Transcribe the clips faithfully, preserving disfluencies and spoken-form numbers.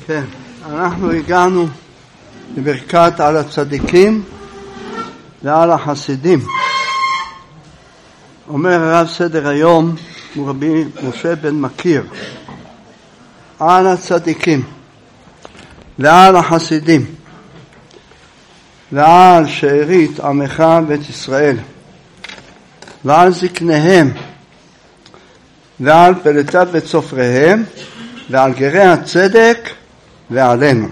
כן, אנחנו הגענו לברכת על הצדיקים ועל החסידים. אומר הרב סדר היום הוא רבי משה בן מכיר, על הצדיקים ועל החסידים ועל שארית עמך בית ישראל ועל זקניהם ועל פלטיו וצופריהם ועל גרי הצדק ועלינו.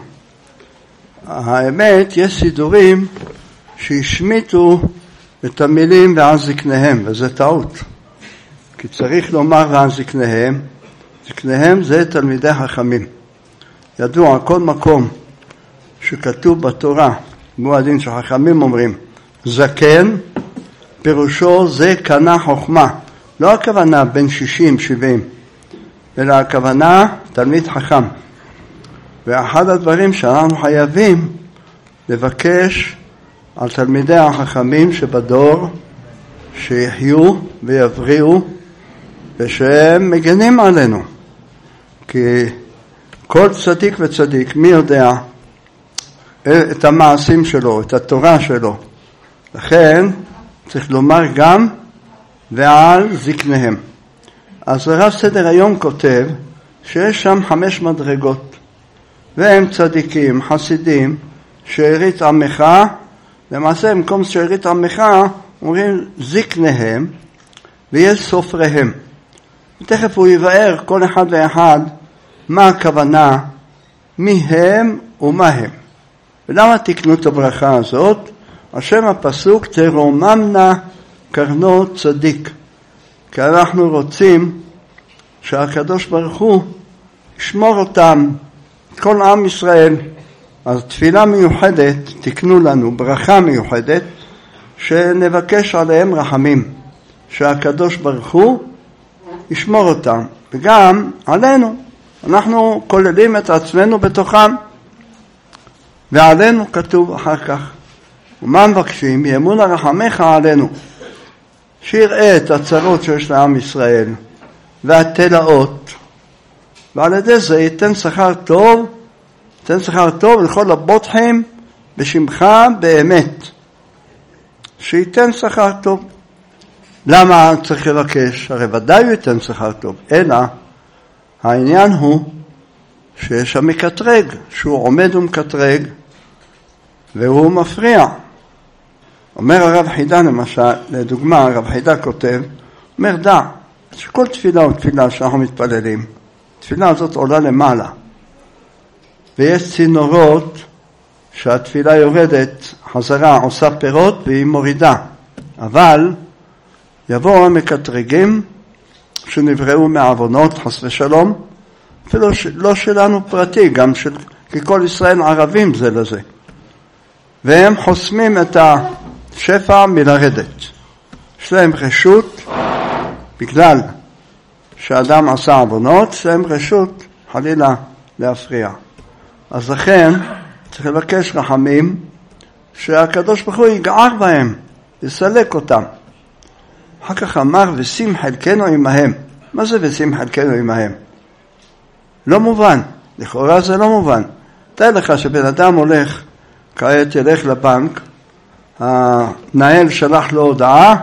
האמת, יש סידורים שהשמיטו את המילים ועל זקניהם, וזה טעות, כי צריך לומר ועל זקניהם. זקניהם זה תלמידי חכמים. ידוע, כל מקום שכתוב בתורה מועדין שחכמים אומרים זקן, פירושו זה קנה חוכמה, לא הכוונה בין שישים שבעים, אלא הכוונה תלמיד חכם. ואחד הדברים שאנחנו חייבים לבקש על תלמידי החכמים שבדור שיחיו ויבריאו ושהם מגנים עלינו, כי כל צדיק וצדיק מי יודע את המעשים שלו, את התורה שלו, לכן צריך לומר גם ועל זקניהם. אז הרב סדר היום כותב שיש שם חמש מדרגות, והם צדיקים, חסידים, שארית עמך. למעשה במקום שארית עמך אומרים זקניהם, ויש סופריהם. ותכף הוא יבאר כל אחד ואחד מה הכוונה, מי הם ומה הם. ולמה תקנו את הברכה הזאת? השם הפסוק תרוממנה קרנו צדיק, כי אנחנו רוצים שהקדוש ברוך הוא ישמור אותם, את כל עם ישראל. אז תפילה מיוחדת, תקנו לנו ברכה מיוחדת, שנבקש עליהם רחמים, שהקדוש ברוך הוא ישמור אותם, וגם עלינו, אנחנו כוללים את עצמנו בתוכם, ועלינו כתוב אחר כך, ומה מבקשים? יאמון הרחמך עלינו, שיראה את הצרות שיש לעם ישראל, והתלאות, ועל ידי זה ייתן שכר טוב, ייתן שכר טוב לכל הבוטחים בשמך באמת, שייתן שכר טוב. למה צריך לבקש? הרי ודאי הוא ייתן שכר טוב, אלא העניין הוא שיש שם מקטרג, שהוא עומד ומקטרג והוא מפריע. אומר הרב חידה למשל, לדוגמה הרב חידה כותב, אומר דע, שכל תפילה הוא תפילה שאנחנו מתפללים, התפילה הזאת עולה למעלה, ויש צינורות שהתפילה יורדת חזרה, עושה פירות והיא מורידה, אבל יבואו המקטרגים שנבראו מעוונות חס ושלום, אפילו לא שלנו פרטי, גם של, כי כל ישראל ערבים זה לזה, והם חוסמים את השפע מלרדת. יש להם רשות, בגלל שאדם עשה עוונות, יש להם רשות חלילה להפריע. אז לכן צריך לבקש רחמים שהקדוש ברוך הוא יגער בהם, יסלק אותם. אחר כך אמר ושים חלקנו עמהם. מה זה ושים חלקנו עמהם? לא מובן, לכאורה זה לא מובן. תאר לך שבן אדם הולך, כעת ילך לבנק, המנהל שלח לו הודעה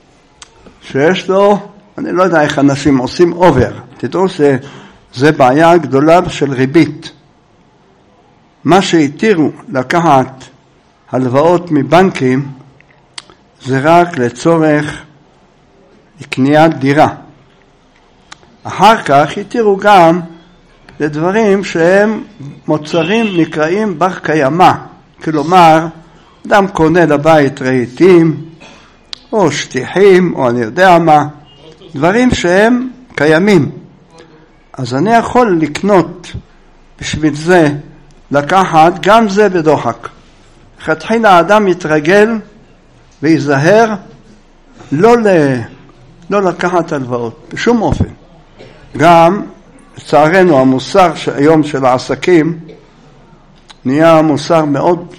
שיש לו, אני לא יודע איך אנשים עושים אובר, תדעו שזה בעיה גדולה של ריבית. מה שהתירו לקחת הלוואות מבנקים זה רק לצורך קניית דירה. אחר כך התירו גם לדברים שהם מוצרים נקראים בר קיימא, כלומר אדם קונה לבית רהיטים או שטיחים או אני יודע מה, דברים שהם קיימים. אז אני יכול לקנות בשביל זה, לקחת גם זה בדוחק. לכתחילה האדם יתרגל ויזהר לא, ל... לא לקחת הלוואות בשום אופן. גם לצערנו המוסר היום של העסקים נהיה מוסר מאוד,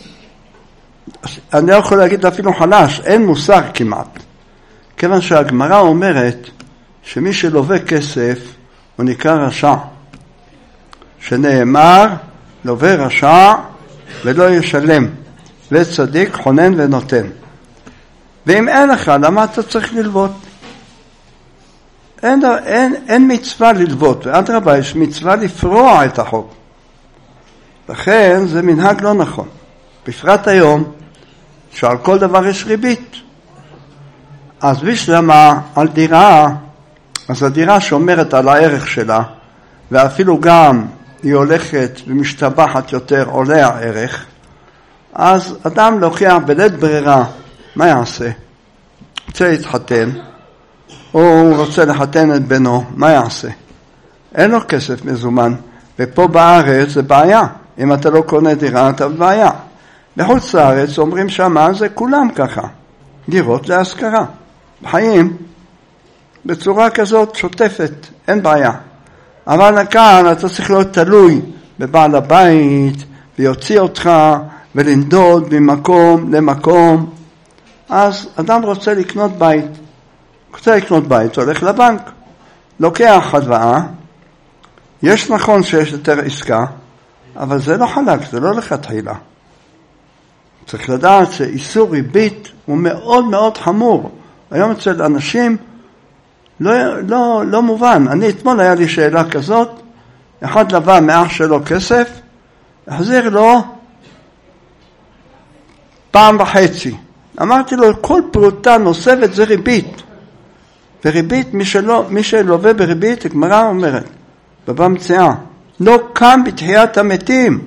אני לא יכול להגיד אפילו חלש, אין מוסר כמעט, כיוון שהגמרא אומרת שמי שלווה כסף הוא נקרא רשע, שנאמר, לווה רשע ולא ישלם, וצדיק חונן ונותן. ואם אין לך, למה אתה צריך ללוות? אין, אין, אין מצווה ללוות, ואדרבה, יש מצווה לפרוע את החוב. לכן זה מנהג לא נכון. בפרט היום, שעל כל דבר יש ריבית. אז בשלמה, על דירה, אז הדירה שומרת על הערך שלה, ואפילו גם היא הולכת ומשתבחת יותר, עולה הערך, אז אדם לוקח בלית ברירה, מה יעשה? רוצה להתחתן, או הוא רוצה לחתן את בנו, מה יעשה? אין לו כסף מזומן, ופה בארץ זה בעיה. אם אתה לא קונה דירה, אתה בבעיה. בחוץ לארץ אומרים שמה זה כולם ככה, דירות להשכרה. בחיים, בצורה כזאת שוטפת, אין בעיה. אבל כאן אתה צריך להיות תלוי בבעל הבית, ויוציא אותך ולנדוד ממקום למקום. אז אדם רוצה לקנות בית. רוצה לקנות בית, הולך לבנק, לוקח הלוואה. יש נכון שיש יותר עסקה, אבל זה לא חלק, זה לא לכתחילה. צריך לדעת שאיסור ריבית הוא מאוד מאוד חמור. היום אצל אנשים לא, לא, לא מובן. אני אתמול היה לי שאלה כזאת, אחד לבא מאח שלו כסף, החזיר לו פעם וחצי. אמרתי לו, כל פרוטה נוספת זה ריבית. וריבית, מי, שלא, מי שלווה בריבית, הגמרא אומרת, בבא מציאה, לא קם בתחיית המתים.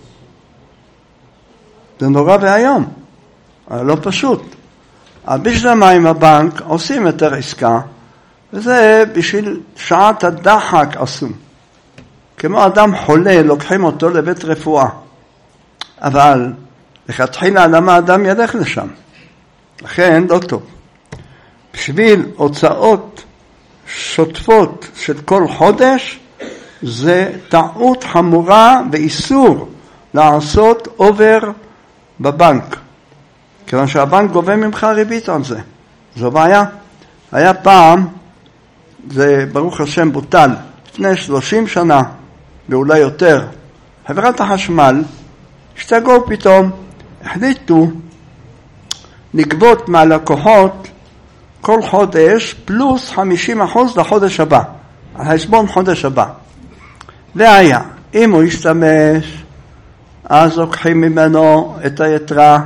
זה נורא והיום, אבל לא פשוט. בשלמה עם הבנק עושים יותר עסקה, וזה בשביל שעת הדחק עשו. כמו אדם חולה, לוקחים אותו לבית רפואה. אבל לכתחילה למה אדם ילך לשם? לכן לא טוב. בשביל הוצאות שוטפות של כל חודש, זה טעות חמורה ואיסור לעשות אובר בבנק. כיוון שהבנק גובה ממך ריבית על זה. זו בעיה. היה פעם, זה ברוך השם בוטל, לפני שלושים שנה, ואולי יותר, חברת החשמל, השתגעו פתאום, החליטו לגבות מהלקוחות כל חודש פלוס חמישים אחוז לחודש הבא, על חשבון חודש הבא. והיה, אם הוא ישתמש, אז לוקחים ממנו את היתרה,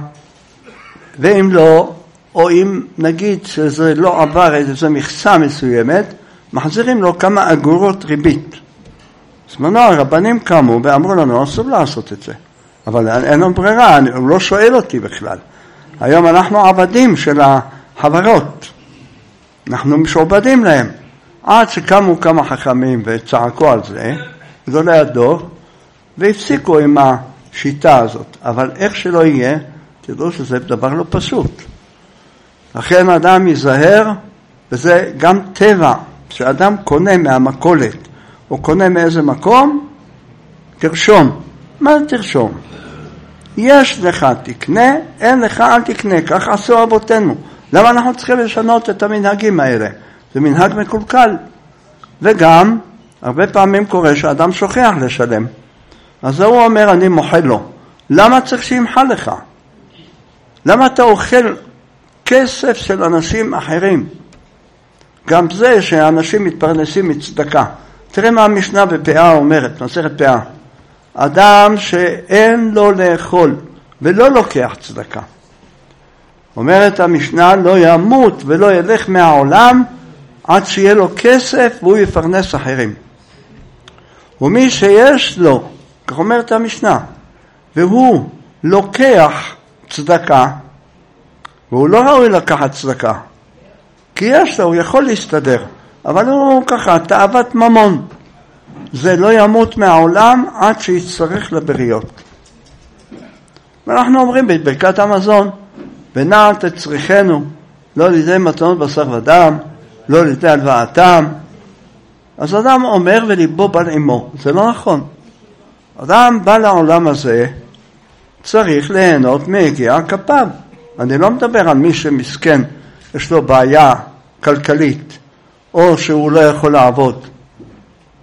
ואם לא, או אם נגיד שזה לא עבר איזו מכסה מסוימת, מחזירים לו כמה אגורות ריבית. זמנו הרבנים קמו ואמרו לנו, אסור לעשות את זה. אבל אין לנו ברירה, הוא לא שואל אותי בכלל. היום אנחנו עבדים של החברות. אנחנו משועבדים להם. עד שקמו כמה חכמים וצעקו על זה, גדולי הדור, והפסיקו עם השיטה הזאת. אבל איך שלא יהיה, תדעו שזה דבר לא פשוט. לכן אדם ייזהר, וזה גם טבע, שאדם קונה מהמכולת, או קונה מאיזה מקום, תרשום. מה תרשום? יש לך תקנה, אין לך אל תקנה, כך עשו אבותינו. למה אנחנו צריכים לשנות את המנהגים האלה? זה מנהג מקולקל. וגם, הרבה פעמים קורה שאדם שוכח לשלם. אז הוא אומר, אני מוחל לו. למה צריך שימחל לך? למה אתה אוכל כסף של אנשים אחרים? גם זה שאנשים מתפרנסים מצדקה. תראה מה המשנה בפאה אומרת, מסכת פאה. אדם שאין לו לאכול ולא לוקח צדקה. אומרת המשנה, לא ימות ולא ילך מהעולם עד שיהיה לו כסף והוא יפרנס אחרים. ומי שיש לו, כך אומרת המשנה, והוא לוקח צדקה, והוא לא ראוי לקחת צדקה, כי יש לו, הוא יכול להסתדר, אבל הוא ככה, תאוות ממון. זה לא ימות מהעולם עד שיצטרך לבריות. ואנחנו אומרים בברכת המזון, ונעת את צריכנו, לא לידי מתנות בשר ודם, לא לידי הלוואתם. אז אדם אומר וליבו בא לאמו, זה לא נכון. אדם בא לעולם הזה, צריך ליהנות מהגיע כפיו. אני לא מדבר על מי שמסכן, יש לו בעיה כלכלית, או שהוא לא יכול לעבוד.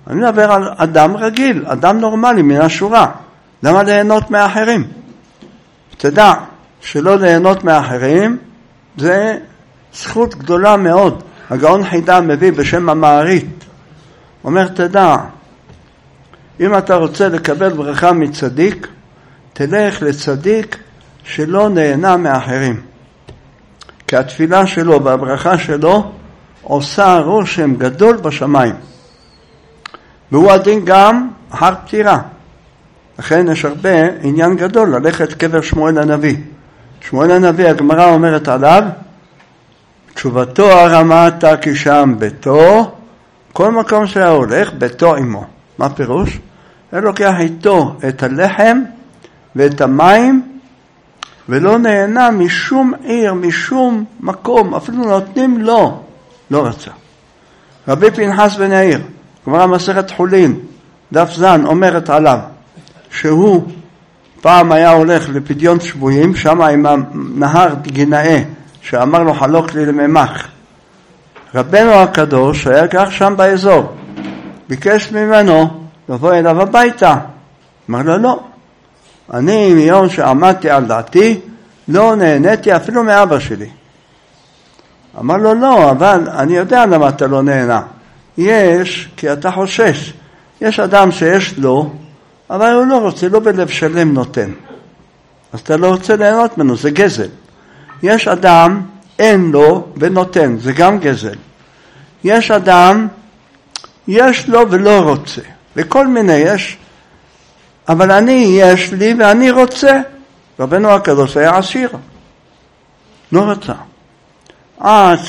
אני מדבר על אדם רגיל, אדם נורמלי מן השורה. למה ליהנות מאחרים? תדע שלא ליהנות מאחרים זה זכות גדולה מאוד. הגאון חידה מביא בשם המערית. אומר, תדע, אם אתה רוצה לקבל ברכה מצדיק, תלך לצדיק שלא נהנה מאחרים. כי התפילה שלו והברכה שלו עושה רושם גדול בשמיים. והוא הדין גם אחר פטירה. לכן יש הרבה עניין גדול ללכת קבר שמואל הנביא. שמואל הנביא, הגמרא אומרת עליו, תשובתו הרמת כי שם ביתו, כל מקום שהיה הולך, ביתו עמו. מה פירוש? הוא לוקח איתו את הלחם ואת המים, ולא נהנה משום עיר, משום מקום, אפילו נותנים לו, לא רצה. רבי פנחס בן יאיר, גמרא מסכת חולין, דף זן, אומרת עליו, שהוא פעם היה הולך לפדיון שבויים, שם עם הנהר גנאה, שאמר לו חלוק לי לממח. רבנו הקדוש היה כך שם באזור, ביקש ממנו לבוא אליו הביתה. אמר לו לא, אני מיום שעמדתי על דעתי לא נהניתי אפילו מאבא שלי. אמר לו לא, אבל אני יודע למה אתה לא נהנה. יש, כי אתה חושש. יש אדם שיש לו, אבל הוא לא רוצה, לא בלב שלם נותן. אז אתה לא רוצה ליהנות ממנו, זה גזל. יש אדם, אין לו ונותן, זה גם גזל. יש אדם, יש לו ולא רוצה. וכל מיני יש, אבל אני, יש לי ואני רוצה. רבנו הקדוש היה עשיר. לא רצה. עד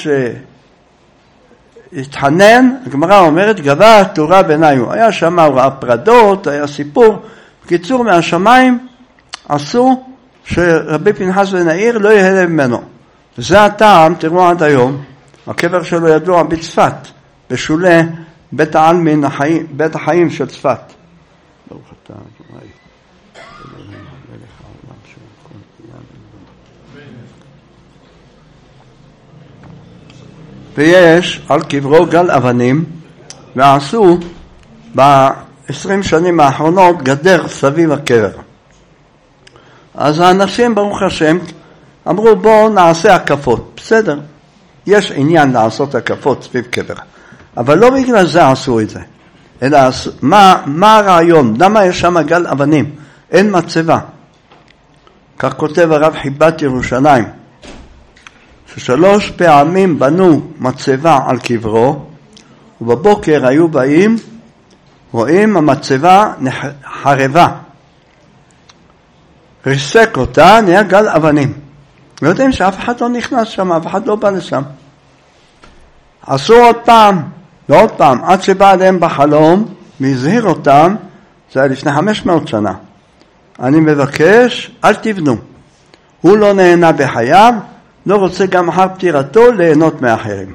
שהתחנן, הגמרא אומרת, גבה התורה בעיניו. היה שם, הוא ראה פרדות, היה סיפור. בקיצור, מהשמיים עשו שרבי פנחס בן יאיר לא יהיה ממנו. וזה הטעם, תראו עד היום, הקבר שלו ידוע בצפת, בשולי בית העלמין, בית החיים של צפת. ברוך אתה, אדוני. ויש על קברו גל אבנים, ועשו ב-עשרים שנים האחרונות גדר סביב הקבר. אז האנשים, ברוך השם, אמרו בואו נעשה הקפות. בסדר, יש עניין לעשות הקפות סביב קבר. אבל לא בגלל זה עשו את זה. אלא מה, מה הרעיון? למה יש שם גל אבנים? אין מצבה. כך כותב הרב חיבת ירושלים. ששלוש פעמים בנו מצבה על קברו, ובבוקר היו באים, רואים המצבה חרבה. ריסק אותה, נהיה גל אבנים. ויודעים שאף אחד לא נכנס שם, אף אחד לא בא לשם. עשו עוד פעם, ועוד פעם, עד שבא עליהם בחלום, והזהיר אותם, זה היה לפני חמש מאות שנה. אני מבקש, אל תבנו. הוא לא נהנה בחייו, לא רוצה גם אחר פטירתו ליהנות מאחרים.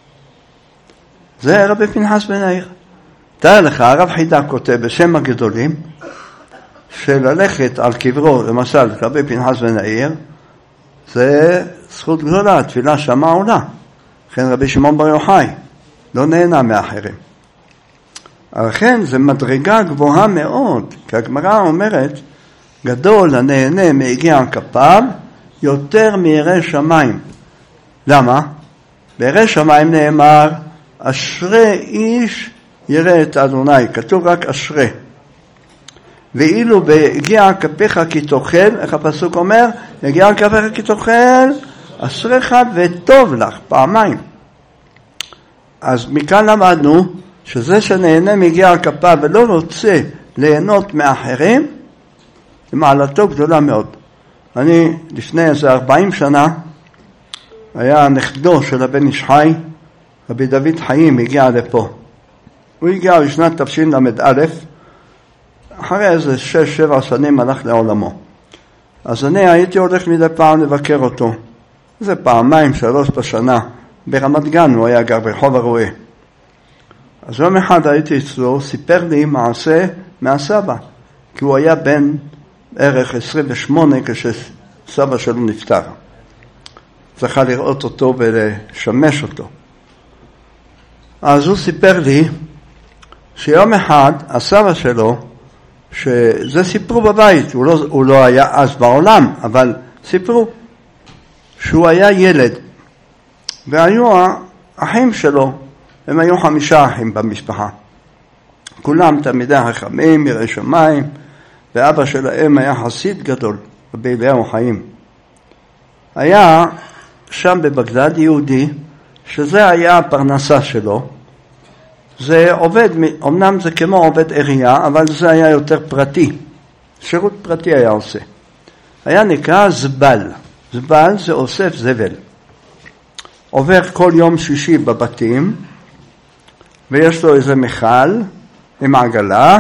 זה רבי פנחס בן יאיר. תראה לך, הרב חידה כותב בשם הגדולים, שללכת על קברו, למשל, רבי פנחס בן יאיר, זה זכות גדולה, תפילה שמה עולה. לכן רבי שמעון בר יוחאי לא נהנה מאחרים. לכן זה מדרגה גבוהה מאוד, כי הגמרא אומרת, גדול הנהנה מיגיע כפיו, יותר מירא שמיים. למה? בירא שמיים נאמר, אשרי איש ירא את אדוני. כתוב רק אשרי. ואילו בהגיע כפיך כי תאכל, איך הפסוק אומר? הגיע כפיך כי תאכל, אשריך וטוב לך, פעמיים. אז מכאן למדנו, שזה שנהנה מגיע כפיו ולא רוצה ליהנות מאחרים, מעלתו גדולה מאוד. אני לפני איזה ארבעים שנה, היה נכדו של הבן איש חי, רבי דוד חיים, הגיע לפה. הוא הגיע בשנת תפשין למד א', אחרי איזה שש, שבע שנים הלך לעולמו. אז אני הייתי הולך מדי פעם לבקר אותו. זה פעמיים, שלוש בשנה. ברמת גן הוא היה גר ברחוב הרואה. אז יום אחד הייתי אצלו, סיפר לי מעשה מהסבא, כי הוא היה בן ערך עשרים ושמונה כשסבא שלו נפטר. זכה לראות אותו ולשמש אותו. אז הוא סיפר לי שיום אחד הסבא שלו, שזה סיפרו בבית, הוא לא, הוא לא היה אז בעולם, אבל סיפרו שהוא היה ילד, והיו האחים שלו, הם היו חמישה אחים במשפחה, כולם תלמידי חכמים, יראי שמיים, ואבא שלהם היה חסיד גדול, רבי אליהו חיים. היה שם בבגדד יהודי, שזה היה הפרנסה שלו, זה עובד, אמנם זה כמו עובד עירייה, אבל זה היה יותר פרטי, שירות פרטי היה עושה. היה נקרא זבל, זבל זה אוסף זבל. עובר כל יום שישי בבתים, ויש לו איזה מיכל עם עגלה,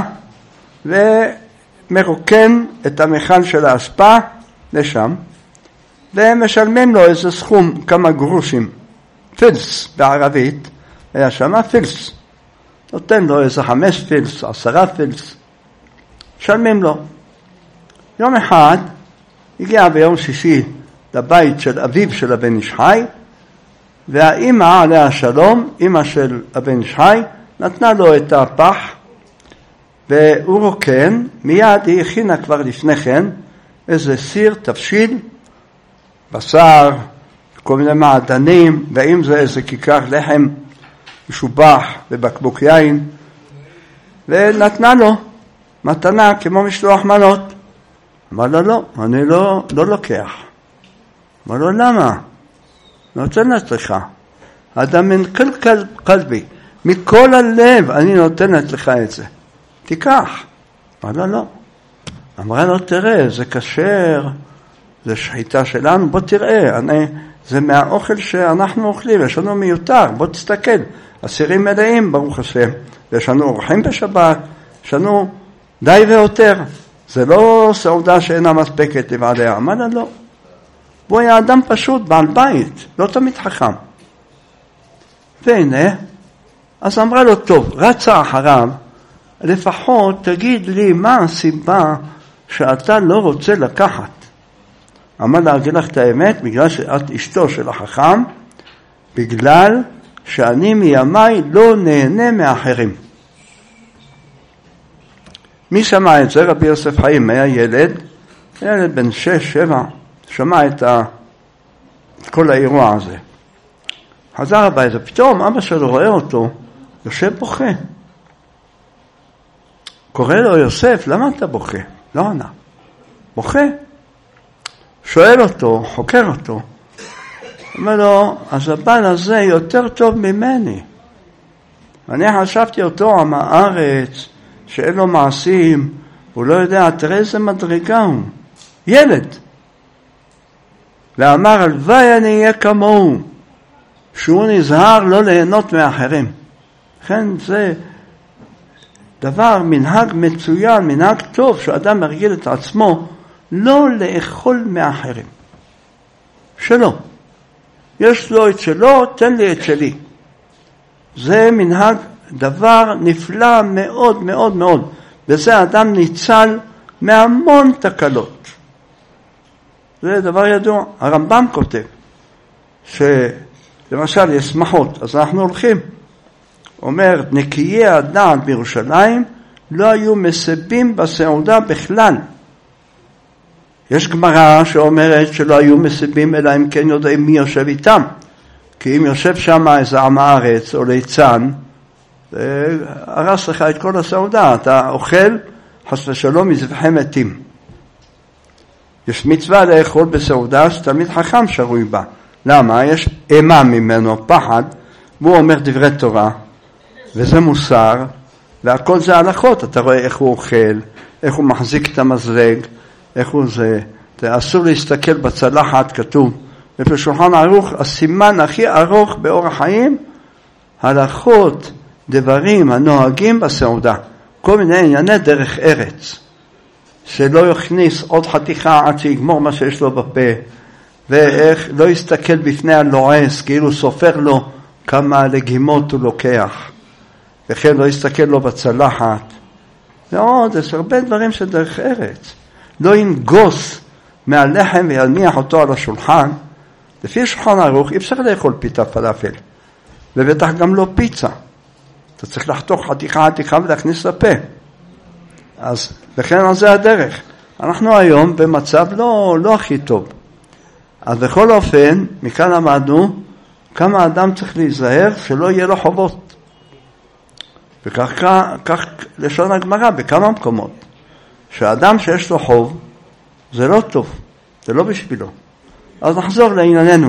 ומרוקן את המיכל של האספה לשם, ומשלמים לו איזה סכום, כמה גרושים, פילס בערבית, היה שם פילס. נותן לו איזה חמש פילס, עשרה פילס, משלמים לו. יום אחד הגיע ביום שישי לבית של אביו של הבן איש חי, והאימא עליה השלום, אימא של הבן איש חי, נתנה לו את הפח, והוא רוקן, מיד היא הכינה כבר לפני כן, איזה סיר, תבשיל, בשר, כל מיני מעדנים, ואם זה איזה כיכר לחם, משובח בבקבוק יין, ונתנה לו מתנה כמו משלוח מנות. אמר לו לא, אני לא, לא לוקח. אמר לו למה? נותנת לך. אדם מן כל קלבי, מכל הלב אני נותנת לך את זה. תיקח. אמר לו לא. אמרה לו תראה, זה כשר, זה שחיטה שלנו, בוא תראה, אני, זה מהאוכל שאנחנו אוכלים, יש לנו מיותר, בוא תסתכל. אסירים מלאים, ברוך השם, יש לנו אורחים בשבת, יש לנו די ויותר. זה לא סעודה שאינה מספקת לבעליה. אמר לה לא. הוא היה אדם פשוט, בעל בית, לא תמיד חכם. והנה, אז אמרה לו, טוב, רצה אחריו, לפחות תגיד לי מה הסיבה שאתה לא רוצה לקחת. אמר לה, אגיד לך את האמת, בגלל שאת אשתו של החכם, בגלל שאני מימיי לא נהנה מאחרים. מי שמע את זה? רבי יוסף חיים היה ילד, ילד בן שש, שבע, שמע את, ה... את כל האירוע הזה. חזר הביתה, פתאום אבא שלו רואה אותו, יושב בוכה. קורא לו יוסף, למה אתה בוכה? לא ענה. בוכה. שואל אותו, חוקר אותו. אומר לו, אז הבעל הזה יותר טוב ממני. אני חשבתי אותו עם הארץ, שאין לו מעשים, הוא לא יודע, תראה איזה מדרגה הוא. ילד. ואמר, הלוואי אני אהיה כמוהו, שהוא נזהר לא ליהנות מאחרים. לכן זה דבר, מנהג מצוין, מנהג טוב, שאדם מרגיל את עצמו, לא לאכול מאחרים. שלא. יש לו את שלו, תן לי את שלי. זה מנהג דבר נפלא מאוד מאוד מאוד. וזה אדם ניצל מהמון תקלות. זה דבר ידוע. הרמב"ם כותב, שלמשל יש שמחות, אז אנחנו הולכים. אומר, נקיי הדעת בירושלים לא היו מסבים בסעודה בכלל. יש גמרא שאומרת שלא היו מסבים אלא אם כן יודעים מי יושב איתם. כי אם יושב שם איזה עם הארץ או ליצן, זה הרס לך את כל הסעודה. אתה אוכל, חס ושלום, מזבחי מתים. יש מצווה לאכול בסעודה שתמיד חכם שרוי בה. למה? יש אימה ממנו, פחד, והוא אומר דברי תורה, וזה מוסר, והכל זה הלכות. אתה רואה איך הוא אוכל, איך הוא מחזיק את המזלג, איך הוא זה. זה אסור להסתכל בצלחת, כתוב. ובשולחן ערוך, הסימן הכי ארוך באורח חיים, הלכות, דברים הנוהגים בסעודה. כל מיני ענייני דרך ארץ. שלא יכניס עוד חתיכה עד שיגמור מה שיש לו בפה. ואיך לא יסתכל בפני הלועס, כאילו סופר לו כמה לגימות הוא לוקח. וכן לא יסתכל לו בצלחת. ועוד, יש הרבה דברים של דרך ארץ. לא ינגוס מהלחם וינמיח אותו על השולחן. לפי שולחן ערוך אי אפשר לאכול פיתה פלאפל. ובטח גם לא פיצה. אתה צריך לחתוך חתיכה חתיכה ולהכניס לפה. אז לכן על זה הדרך. אנחנו היום במצב לא, לא הכי טוב. אז בכל אופן, מכאן למדנו כמה אדם צריך להיזהר שלא יהיה לו חובות. וכך כך, לשון הגמרא בכמה מקומות. שהאדם שיש לו חוב, זה לא טוב, זה לא בשבילו. אז נחזור לענייננו.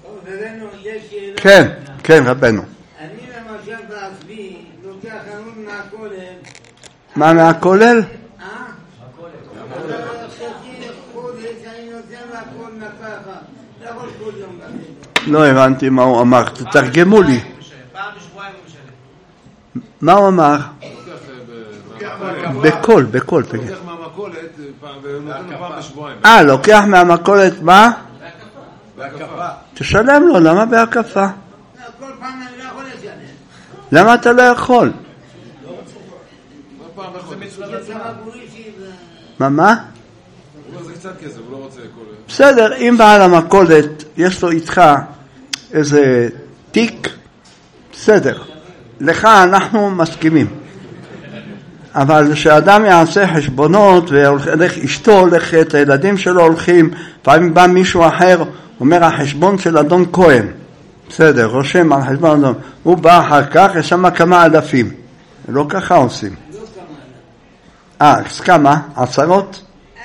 כן, כן, רבנו. אני למשל בעצמי לוקח חנות מהכולל. מה מהכולל? אה? הכולל. חצי חודש אני נותן להכל נקחה. לא יכול כל יום לתת. לא הבנתי מה הוא אמר, תתרגמו לי. פעם בשבועיים הוא משלם. מה הוא אמר? בכל, בכל. לוקח מהמכולת ונותן פעם בשבועיים. אה, לוקח מהמכולת מה? בהקפה. תשלם לו, למה בהקפה? כל פעם אני לא יכול לשלם. למה אתה לא יכול? מה, מה? זה קצת כסף, הוא לא רוצה כל... בסדר, אם בעל המכולת יש לו איתך איזה תיק, בסדר. לך אנחנו מסכימים. אבל שאדם יעשה חשבונות, והולך אשתו הולכת, הילדים שלו הולכים, פעמים בא מישהו אחר, אומר החשבון של אדון כהן, בסדר, רושם על חשבון אדון, הוא בא אחר כך, יש שם כמה אלפים, לא ככה עושים. אה, אז כמה? עשרות?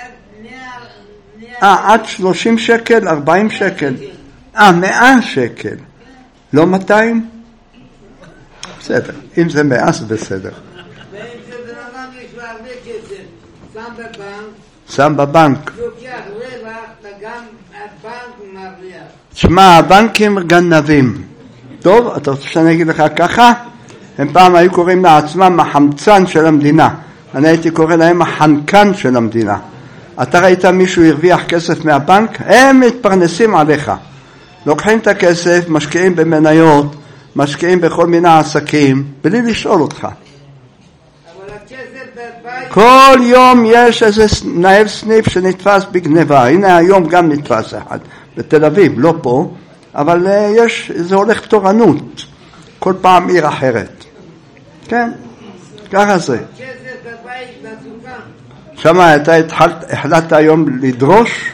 אה, עד שלושים שקל, ארבעים שקל. אה, מאה שקל. לא מאתיים? בסדר, אם זה מאה זה בסדר. שם בבנק, שם בבנק. לוקח רווח, וגם הבנק מרוויח. תשמע, הבנקים גנבים. טוב, אתה רוצה שאני אגיד לך ככה? הם פעם היו קוראים לעצמם החמצן של המדינה. אני הייתי קורא להם החנקן של המדינה. אתה ראית מישהו הרוויח כסף מהבנק? הם מתפרנסים עליך. לוקחים את הכסף, משקיעים במניות, משקיעים בכל מיני עסקים, בלי לשאול אותך. כל יום יש איזה מנהל סניף שנתפס בגניבה. הנה היום גם נתפס אחד בתל אביב, לא פה, אבל יש, זה הולך תורנות כל פעם עיר אחרת. כן, ככה זה. שמה, אתה החלטת היום לדרוש?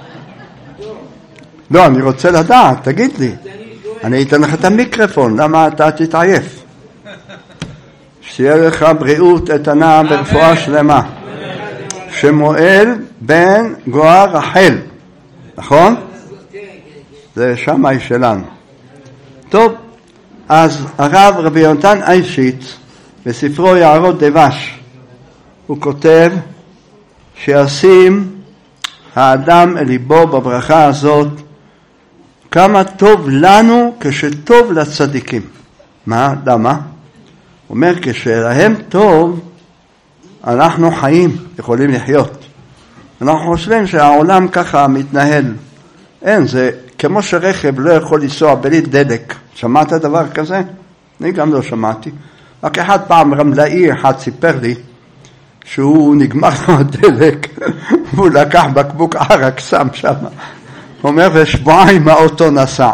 לא, אני רוצה לדעת, תגיד לי. אני אתן לך את המיקרופון, למה אתה תתעייף? שיהיה לך בריאות איתנה ברפואה שלמה. שמואל בן גואר רחל, נכון? זה שמאי שלנו. טוב, אז הרב רבי יונתן איישיץ בספרו יערות דבש הוא כותב שישים האדם אל ליבו בברכה הזאת כמה טוב לנו כשטוב לצדיקים. מה? למה? הוא אומר, כשלהם טוב, אנחנו חיים, יכולים לחיות. אנחנו חושבים שהעולם ככה מתנהל. אין, זה כמו שרכב לא יכול לנסוע בלי דלק. שמעת דבר כזה? אני גם לא שמעתי. רק אחד פעם רמלאי אחד סיפר לי שהוא נגמר לו הדלק, והוא לקח בקבוק ערק, שם שם. הוא אומר, ושבועיים האוטו נסע.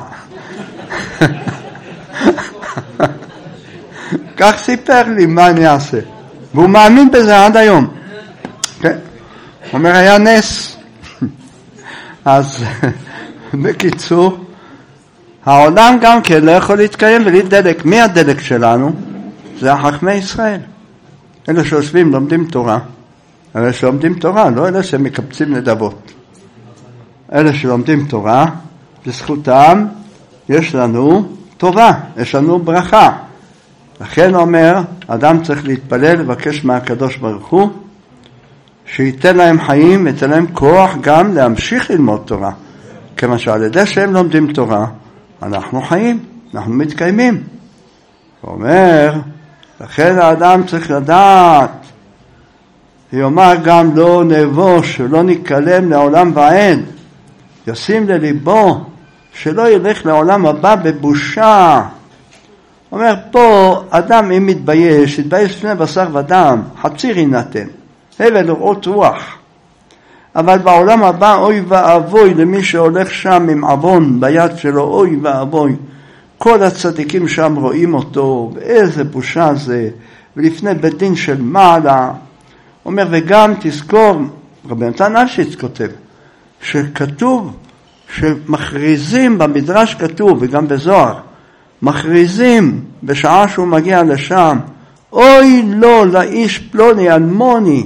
כך סיפר לי מה אני אעשה. והוא מאמין בזה עד היום. כן? הוא אומר, היה נס. אז בקיצור, העולם גם כן לא יכול להתקיים בלי דלק. מי הדלק שלנו? זה החכמי ישראל. אלה שיושבים, לומדים תורה. אלה שלומדים תורה, לא אלה שמקבצים נדבות. אלה שלומדים תורה, בזכותם יש לנו טובה, יש לנו ברכה. לכן אומר, אדם צריך להתפלל, לבקש מהקדוש ברוך הוא, שייתן להם חיים, ייתן להם כוח גם להמשיך ללמוד תורה. כמה שעל ידי שהם לומדים תורה, אנחנו חיים, אנחנו מתקיימים. הוא אומר, לכן האדם צריך לדעת, יאמר גם לא נבוש, לא נקלם לעולם ועד, ישים לליבו, שלא ילך לעולם הבא בבושה. אומר פה, אדם אם מתבייש, יתבייש לפני בשר ודם, חציר ינתן, הבל לראות רוח. אבל בעולם הבא, אוי ואבוי למי שהולך שם עם עוון ביד שלו, אוי ואבוי. כל הצדיקים שם רואים אותו, ואיזה בושה זה, ולפני בית דין של מעלה, אומר, וגם תזכור, רבי נתן אלשיץ כותב, שכתוב, שמכריזים במדרש כתוב, וגם בזוהר, מכריזים בשעה שהוא מגיע לשם, אוי לא לאיש פלוני אלמוני,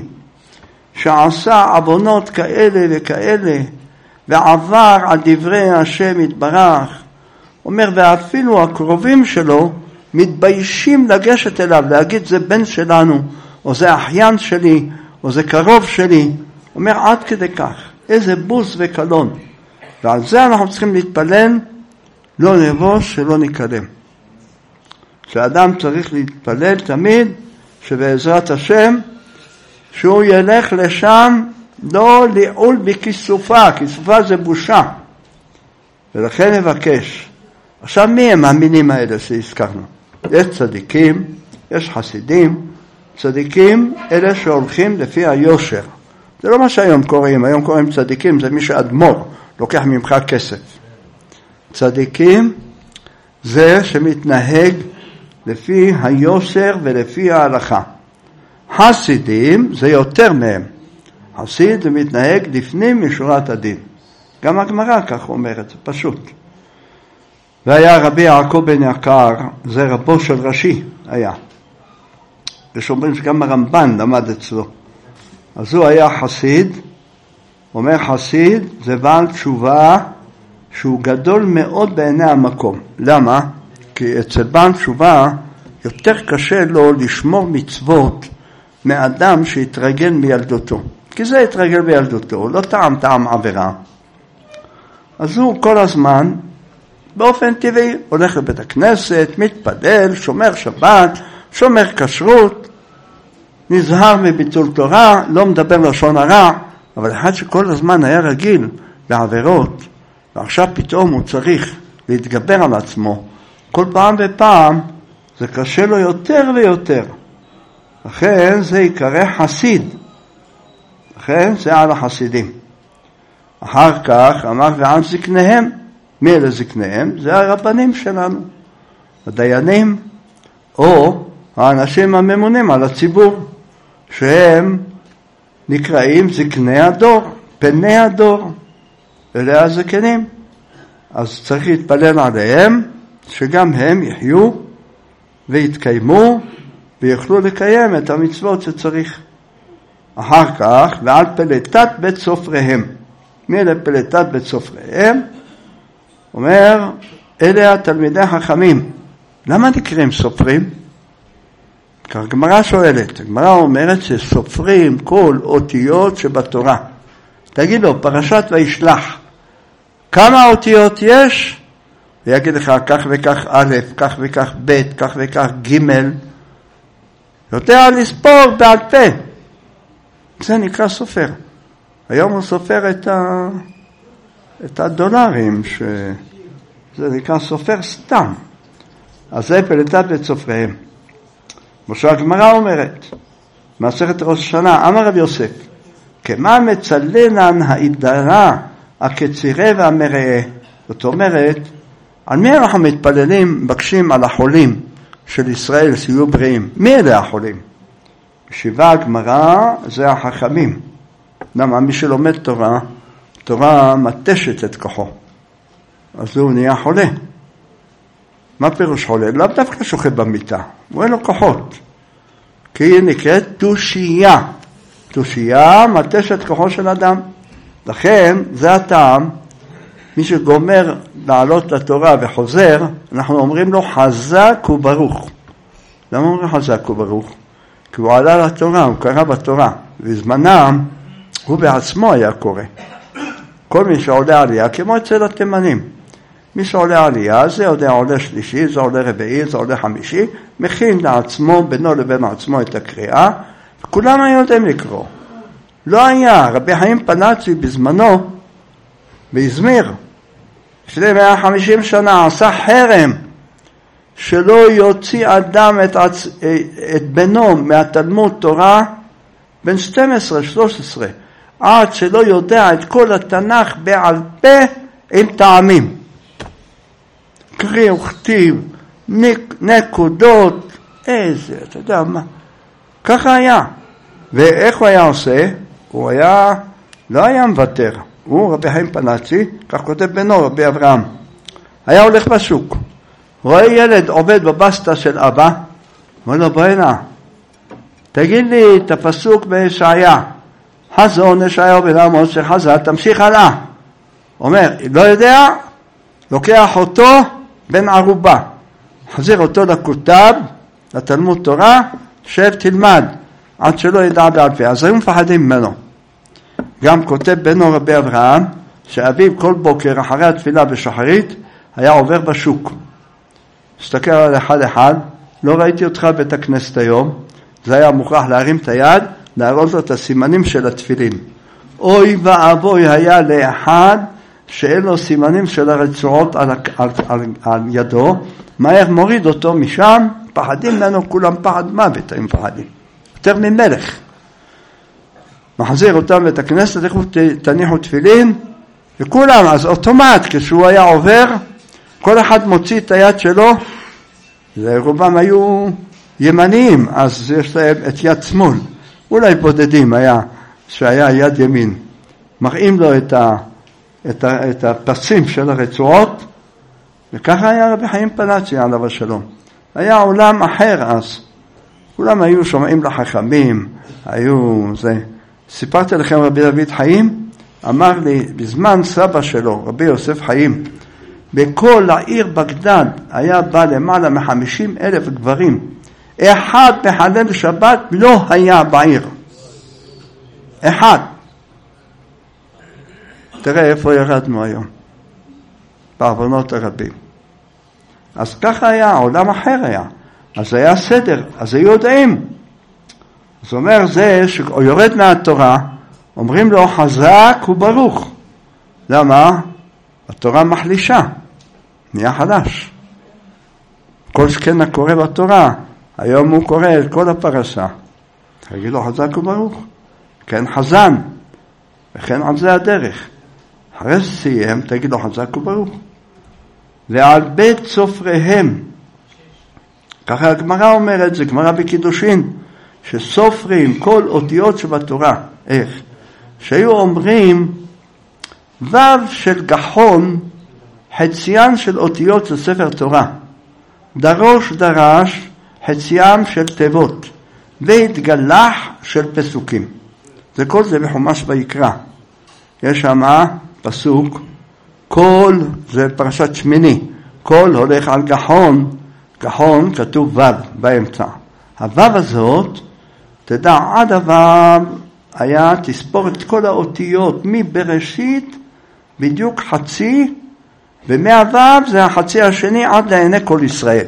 שעשה עוונות כאלה וכאלה, ועבר על דברי השם יתברך. אומר, ואפילו הקרובים שלו מתביישים לגשת אליו, להגיד זה בן שלנו, או זה אחיין שלי, או זה קרוב שלי. אומר, עד כדי כך, איזה בוס וקלון. ועל זה אנחנו צריכים להתפלל, לא נבוש שלא נקדם. שאדם צריך להתפלל תמיד, שבעזרת השם, שהוא ילך לשם, לא לעול בכיסופה, כיסופה זה בושה. ולכן נבקש. עכשיו מי הם המינים האלה שהזכרנו? יש צדיקים, יש חסידים, צדיקים אלה שהולכים לפי היושר. זה לא מה שהיום קוראים, היום קוראים צדיקים, זה מי שאדמור, לוקח ממך כסף. צדיקים זה שמתנהג לפי היושר ולפי ההלכה. חסידים זה יותר מהם. חסיד זה מתנהג לפנים משורת הדין. גם הגמרא כך אומרת, זה פשוט. והיה רבי יעקב בן יקר, זה רבו של רש"י היה. ושאומרים שגם הרמב"ן למד אצלו. אז הוא היה חסיד, אומר חסיד זה בעל תשובה שהוא גדול מאוד בעיני המקום. למה? כי אצל בעל תשובה יותר קשה לו לשמור מצוות מאדם שהתרגל מילדותו. כי זה התרגל בילדותו, לא טעם טעם עבירה. אז הוא כל הזמן, באופן טבעי, הולך לבית הכנסת, מתפלל, שומר שבת, שומר כשרות, נזהר מביטול תורה, לא מדבר לשון הרע, אבל אחד שכל הזמן היה רגיל בעבירות, ועכשיו פתאום הוא צריך להתגבר על עצמו, כל פעם ופעם זה קשה לו יותר ויותר. לכן זה יקרא חסיד. לכן זה על החסידים. אחר כך אמר ועל זקניהם. מי אלה זקניהם? זה הרבנים שלנו. הדיינים או האנשים הממונים על הציבור. שהם נקראים זקני הדור, פני הדור. אלה הזקנים. אז צריך להתפלל עליהם שגם הם יחיו ויתקיימו ויוכלו לקיים את המצוות שצריך. אחר כך, ועל פלטת בית סופריהם. מי אלה פלטת בית סופריהם? אומר, אלה התלמידי חכמים. למה נקראים סופרים? כי הגמרא שואלת, הגמרא אומרת שסופרים כל אותיות שבתורה. תגיד לו, פרשת וישלח, כמה אותיות יש? ויגיד לך, כך וכך א', כך וכך ב', כך וכך ג', יודע לספור בעל פה. זה נקרא סופר. היום הוא סופר את, ה... את הדולרים, שזה נקרא סופר סתם. אז זה פלטת בית סופריהם. כמו שהגמרא אומרת, מסכת ראש השנה, אמר רב יוסף, כמה מצלנן ההידרה, הקצירה והמראה. זאת אומרת, על מי אנחנו מתפללים, מבקשים על החולים של ישראל שיהיו בריאים? מי אלה החולים? בשיבה הגמרא זה החכמים. למה? מי שלומד תורה, תורה מתשת את כוחו. אז הוא נהיה חולה. מה פירוש חולה? לא דווקא שוכב במיטה, הוא אין לו כוחות. כי היא נקראת תושייה. תושייה מתשת כוחו של אדם. לכן זה הטעם, מי שגומר לעלות לתורה וחוזר, אנחנו אומרים לו חזק וברוך. למה אומרים חזק וברוך? כי הוא עלה לתורה, הוא קרא בתורה, בזמנם הוא בעצמו היה קורא. כל מי שעולה עלייה, כמו אצל התימנים, מי שעולה עלייה, זה עולה עולה שלישי, זה עולה רביעי, זה עולה חמישי, מכין לעצמו, בינו לבין עצמו את הקריאה, וכולם היו יודעים לקרוא. לא היה, רבי חיים פנאצי בזמנו, באזמיר, לפני מאה וחמישים שנה, עשה חרם, שלא יוציא אדם את, עצ... את בנו מהתלמוד תורה, בין שתים עשרה שלוש עשרה, עד שלא יודע את כל התנ"ך בעל פה עם טעמים. קרי וכתיב, נקודות, איזה, אתה יודע מה, ככה היה. ואיך הוא היה עושה? הוא היה, לא היה מוותר. הוא רבי חיים פנאצי, כך כותב בנו רבי אברהם. היה הולך בשוק, רואה ילד עובד בבסטה של אבא, אומר לו בוא הנה, תגיד לי את הפסוק בישעיה, חזון ישעיה בן עמוס שחזר, תמשיך הלאה. אומר, לא יודע, לוקח אותו בן ערובה, חזיר אותו לכותב, לתלמוד תורה, שב תלמד, עד שלא ידע בעל פה. אז היו מפחדים ממנו. גם כותב בנו רבי אברהם, שאביו כל בוקר אחרי התפילה בשחרית, היה עובר בשוק. הסתכל על אחד אחד, לא ראיתי אותך בית הכנסת היום, זה היה מוכרח להרים את היד, להראות לו את הסימנים של התפילין. אוי ואבוי היה לאחד, שאין לו סימנים של הרצועות על, על, על, על ידו, מהר מוריד אותו משם, פחדים ממנו, כולם פחד מוות, הם פחדים. יותר ממלך. מחזיר אותם בית הכנסת, תניחו תפילין, וכולם, אז אוטומט, כשהוא היה עובר, כל אחד מוציא את היד שלו, ורובם היו ימניים, אז יש להם את יד שמאל. אולי בודדים היה, שהיה יד ימין. מראים לו את, ה, את, ה, את הפסים של הרצועות, וככה היה רבי חיים פנאצי עליו השלום. היה עולם אחר אז. כולם היו שומעים לחכמים, היו זה. סיפרתי לכם רבי דוד חיים, אמר לי, בזמן סבא שלו, רבי יוסף חיים, בכל העיר בגדד היה בא למעלה מחמישים אלף גברים. אחד מחלל שבת לא היה בעיר. אחד. תראה איפה ירדנו היום. בעוונות הרבים. אז ככה היה, עולם אחר היה. אז היה סדר, אז היו יודעים. זאת אומרת, זה שהוא יורד מהתורה, אומרים לו חזק וברוך. למה? התורה מחלישה. נהיה חדש. כל שכן הקורא בתורה, היום הוא קורא את כל הפרשה. תגיד לו חזק וברוך. כן חזן. וכן על זה הדרך. אחרי סיים, תגיד לו חזק וברוך. ועל בית סופריהם. ככה הגמרא אומרת, זה גמרא בקידושין, שסופרים כל אותיות שבתורה. איך? שהיו אומרים, וו של גחון, חציין של אותיות של ספר תורה. דרוש דרש, חציים של תיבות. והתגלח של פסוקים. זה כל זה בחומש ויקרא. יש שם פסוק, כל, זה פרשת שמיני, כל הולך על גחון, גחון כתוב וו באמצע. הוו הזאת, תדע, עד הוו היה תספור את כל האותיות מבראשית, בדיוק חצי, ומהוו זה החצי השני עד לעיני כל ישראל.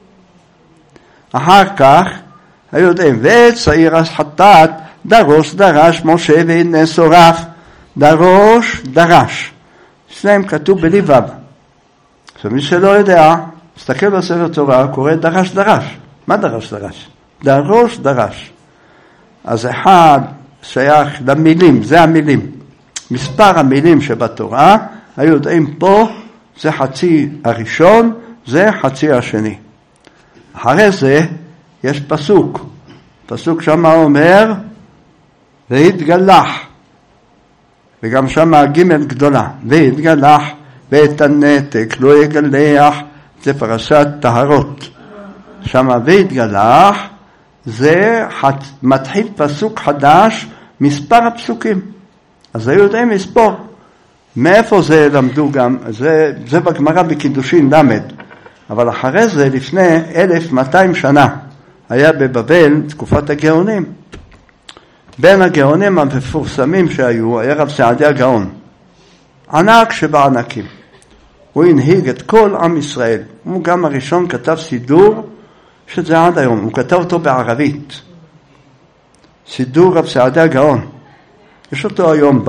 אחר כך, היו יודעים, וצעיר השחטת, דרוש דרש משה והנה שורף, דרוש דרש. אצלם כתוב בלי וו. עכשיו מי שלא יודע, מסתכל בספר תורה, קורא דרש דרש. מה דרש דרש? דרוש דרש. אז אחד שייך למילים, זה המילים. מספר המילים שבתורה, היו יודעים פה, זה חצי הראשון, זה חצי השני. אחרי זה יש פסוק. פסוק שם אומר, והתגלח. וגם שם הגימל גדולה. והתגלח, ואת הנתק, לא יגלח, זה פרשת טהרות. שם והתגלח, זה חד, מתחיל פסוק חדש, מספר הפסוקים. אז היו יודעים מספור. מאיפה זה למדו גם? זה, זה בגמרא בקידושין למד. אבל אחרי זה, לפני אלף מאתיים שנה, היה בבבל תקופת הגאונים. בין הגאונים המפורסמים שהיו, היה רב סעדיה גאון. ענק שבענקים. הוא הנהיג את כל עם ישראל. הוא גם הראשון כתב סידור, שזה עד היום. הוא כתב אותו בערבית. סידור רב סעדיה גאון. יש אותו היום ב...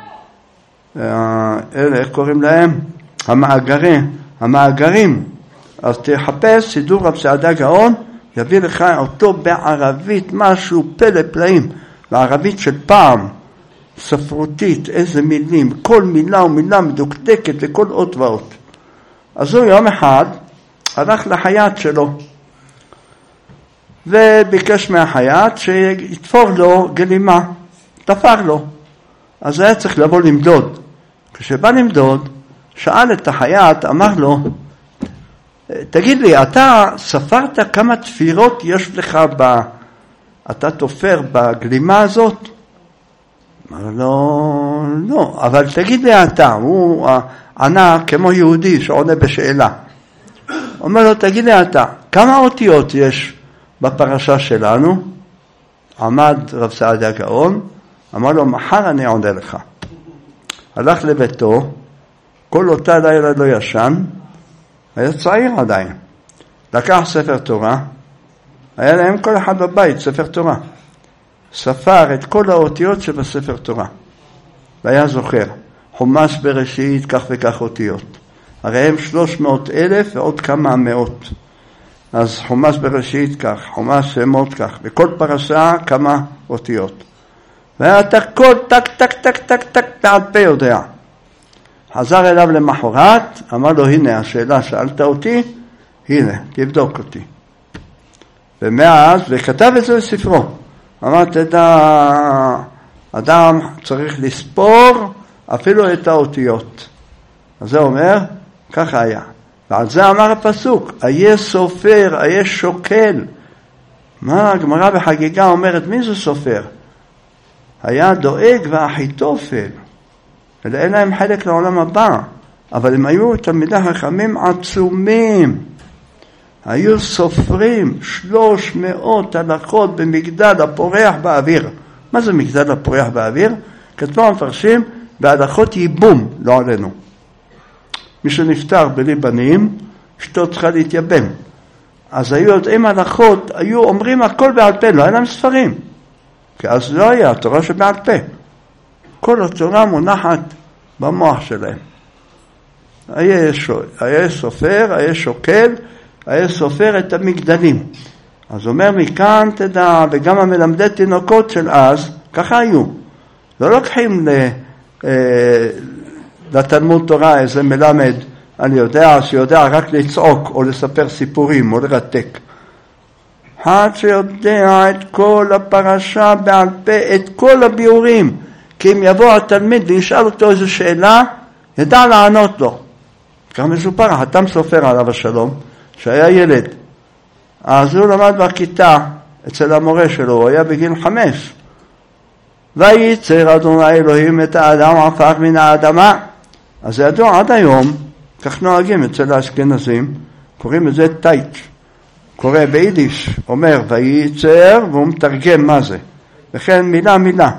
אלה, איך קוראים להם? המאגרים. המאגרים. אז תחפש סידור רב סעדיה גאון, יביא לך אותו בערבית, משהו פלא פלאים. בערבית של פעם, ספרותית, איזה מילים, כל מילה ומילה מדוקדקת לכל אות ואות. אז הוא יום אחד, הלך לחייט שלו, וביקש מהחייט שיתפור לו גלימה, תפר לו. אז היה צריך לבוא למדוד. כשבא למדוד, שאל את החייט, אמר לו, תגיד לי, אתה ספרת כמה תפירות יש לך, ב... אתה תופר בגלימה הזאת? אמר לו, לא, אבל תגיד לי אתה, הוא ענה כמו יהודי שעונה בשאלה. אומר לו, תגיד לי אתה, כמה אותיות יש בפרשה שלנו? עמד רב סעדיה גאון, אמר לו, מחר אני עונה לך. הלך לביתו, כל אותה לילה לא ישן, היה צעיר עדיין. לקח ספר תורה, היה להם כל אחד בבית ספר תורה. ספר את כל האותיות שבספר תורה. והיה זוכר, חומש בראשית כך וכך אותיות. הרי הם שלוש מאות אלף ועוד כמה מאות. אז חומש בראשית כך, חומש שמות כך, בכל פרשה כמה אותיות. והיה תקול, טק, טק, טק, טק, טק, בעל פה יודע. חזר אליו למחרת, אמר לו, הנה השאלה שאלת אותי, הנה, תבדוק אותי. ומאז, וכתב את זה בספרו, אמר, תדע, אדם צריך לספור אפילו את האותיות. אז זה אומר, ככה היה. ועל זה אמר הפסוק, היה סופר, היה שוקל. מה הגמרא בחגיגה אומרת, מי זה סופר? היה דואג ואחיתופל. ואין להם חלק לעולם הבא, אבל הם היו תלמידי חכמים עצומים. היו סופרים שלוש מאות הלכות במגדל הפורח באוויר. מה זה מגדל הפורח באוויר? כתבו המפרשים, בהלכות ייבום, לא עלינו. מי שנפטר בלי בנים, אשתו צריכה להתייבם. אז היו יודעים הלכות, היו אומרים הכל בעל פה, לא היה להם ספרים. כי אז לא היה התורה שבעל פה. כל התורה מונחת במוח שלהם. היה, היה סופר, היה שוקל, היה סופר את המגדלים. אז אומר מכאן תדע, וגם המלמדי תינוקות של אז, ככה היו. לא לוקחים ל, אה, לתלמוד תורה איזה מלמד, אני יודע, שיודע רק לצעוק או לספר סיפורים או לרתק. אחד שיודע את כל הפרשה בעל פה, את כל הביאורים, כי אם יבוא התלמיד וישאל אותו איזו שאלה, ידע לענות לו. כך מסופר, החתם סופר עליו השלום, שהיה ילד. אז הוא למד בכיתה אצל המורה שלו, הוא היה בגיל חמש. וייצר אדוני אלוהים את האדם עפר מן האדמה. אז זה ידוע עד היום, כך נוהגים אצל האשכנזים, קוראים לזה טייץ'. קורא ביידיש, אומר וייצר, והוא מתרגם מה זה. וכן מילה מילה.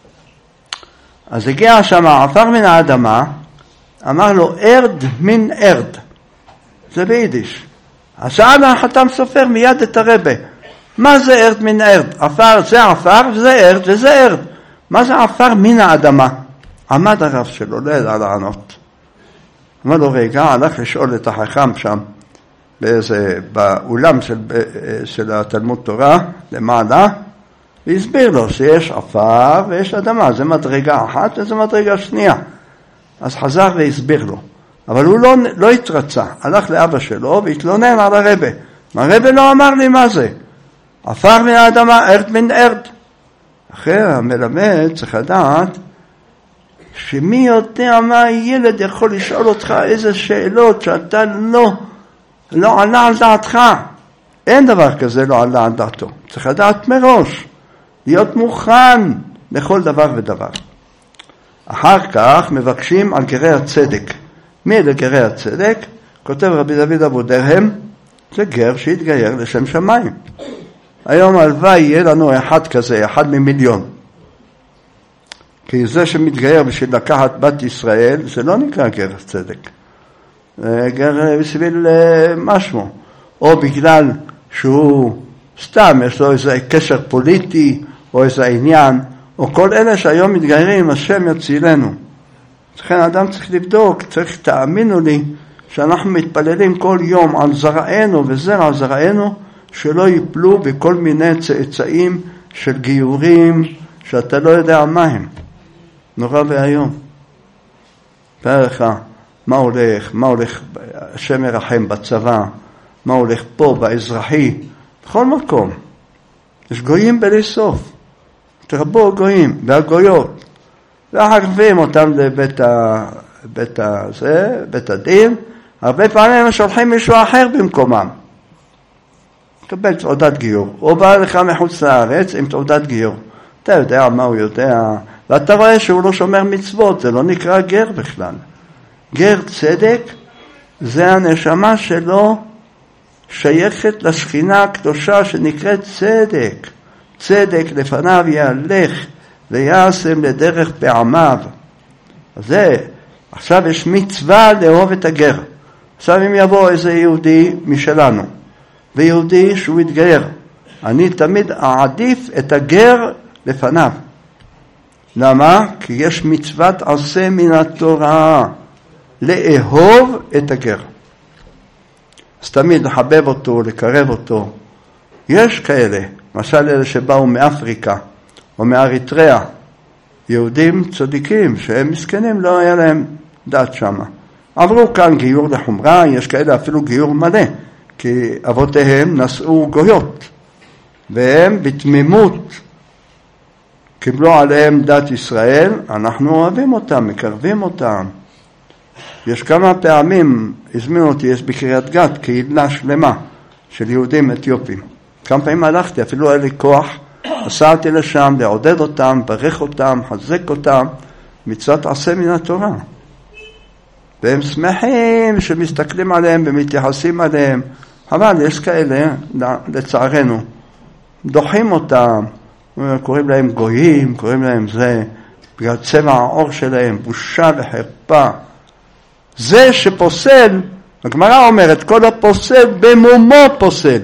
אז הגיע שם עפר מן האדמה, אמר לו ארד מן ארד. זה ביידיש. אז שאל החתם סופר מיד את הרבה. מה זה ארד מן ארד? עפר זה עפר וזה ארד וזה ארד. מה זה עפר מן האדמה? עמד הרב שלו, לא ידע לענות. אמר לו רגע, הלך לשאול את החכם שם, באיזה, באולם של, של התלמוד תורה, למעלה, והסביר לו שיש עפר ויש אדמה, זה מדרגה אחת וזה מדרגה שנייה. אז חזר והסביר לו. אבל הוא לא, לא התרצה, הלך לאבא שלו והתלונן על הרבה. הרב לא אמר לי מה זה. עפר מן האדמה, ארד מן ארד. אחרי המלמד צריך לדעת, שמי יודע מה הילד יכול לשאול אותך איזה שאלות שאתה לא, לא עלה על דעתך. אין דבר כזה לא עלה על דעתו. צריך לדעת מראש, להיות מוכן לכל דבר ודבר. אחר כך מבקשים על גרי הצדק. מי אלה גרי הצדק? כותב רבי דוד אבו דרהם, זה גר שהתגייר לשם שמיים. היום הלוואי יהיה לנו אחד כזה, אחד ממיליון. כי זה שמתגייר בשביל לקחת בת ישראל, זה לא נקרא גר הצדק. גר בשביל משהו. או בגלל שהוא סתם, יש לו איזה קשר פוליטי, או איזה עניין, או כל אלה שהיום מתגיירים, השם יצילנו. לכן אדם צריך לבדוק, צריך, תאמינו לי, שאנחנו מתפללים כל יום על זרענו וזרע זרענו, שלא ייפלו בכל מיני צאצאים של גיורים, שאתה לא יודע מה הם. נורא והיום. תאר לך, מה הולך, מה הולך, השם ירחם בצבא, מה הולך פה, באזרחי, בכל מקום. יש גויים בלי סוף. תרבו גויים, והגויות. ואחר כך מביאים אותם לבית ה... בית ה... זה, בית הדין. הרבה פעמים הם שולחים מישהו אחר במקומם. קבל תעודת גיור. הוא בא לך מחוץ לארץ עם תעודת גיור. אתה יודע מה הוא יודע. ואתה רואה שהוא לא שומר מצוות. זה לא נקרא גר בכלל. גר צדק זה הנשמה שלו שייכת לשכינה הקדושה שנקראת צדק. צדק לפניו יהלך ויעשם לדרך פעמיו. אז זה, עכשיו יש מצווה לאהוב את הגר. עכשיו אם יבוא איזה יהודי משלנו, ויהודי שהוא יתגייר, אני תמיד אעדיף את הגר לפניו. למה? כי יש מצוות עשה מן התורה, לאהוב את הגר. אז תמיד לחבב אותו, לקרב אותו. יש כאלה, למשל אלה שבאו מאפריקה, או מאריתריאה, יהודים צדיקים, שהם מסכנים, לא היה להם דת שמה. עברו כאן גיור לחומרה, יש כאלה אפילו גיור מלא, כי אבותיהם נשאו גויות, והם בתמימות קיבלו עליהם דת ישראל, אנחנו אוהבים אותם, מקרבים אותם. יש כמה פעמים, הזמינו אותי, יש בקריית גת, קהילה שלמה של יהודים אתיופים. כמה פעמים הלכתי, אפילו היה לי כוח, נסעתי לשם, לעודד אותם, ברך אותם, חזק אותם, מצוות עשה מן התורה. והם שמחים שמסתכלים עליהם ומתייחסים עליהם. אבל יש כאלה, לצערנו, דוחים אותם, קוראים להם גויים, קוראים להם זה, בגלל צבע העור שלהם, בושה וחרפה. זה שפוסל, הגמרא אומרת, כל הפוסל במומו פוסל.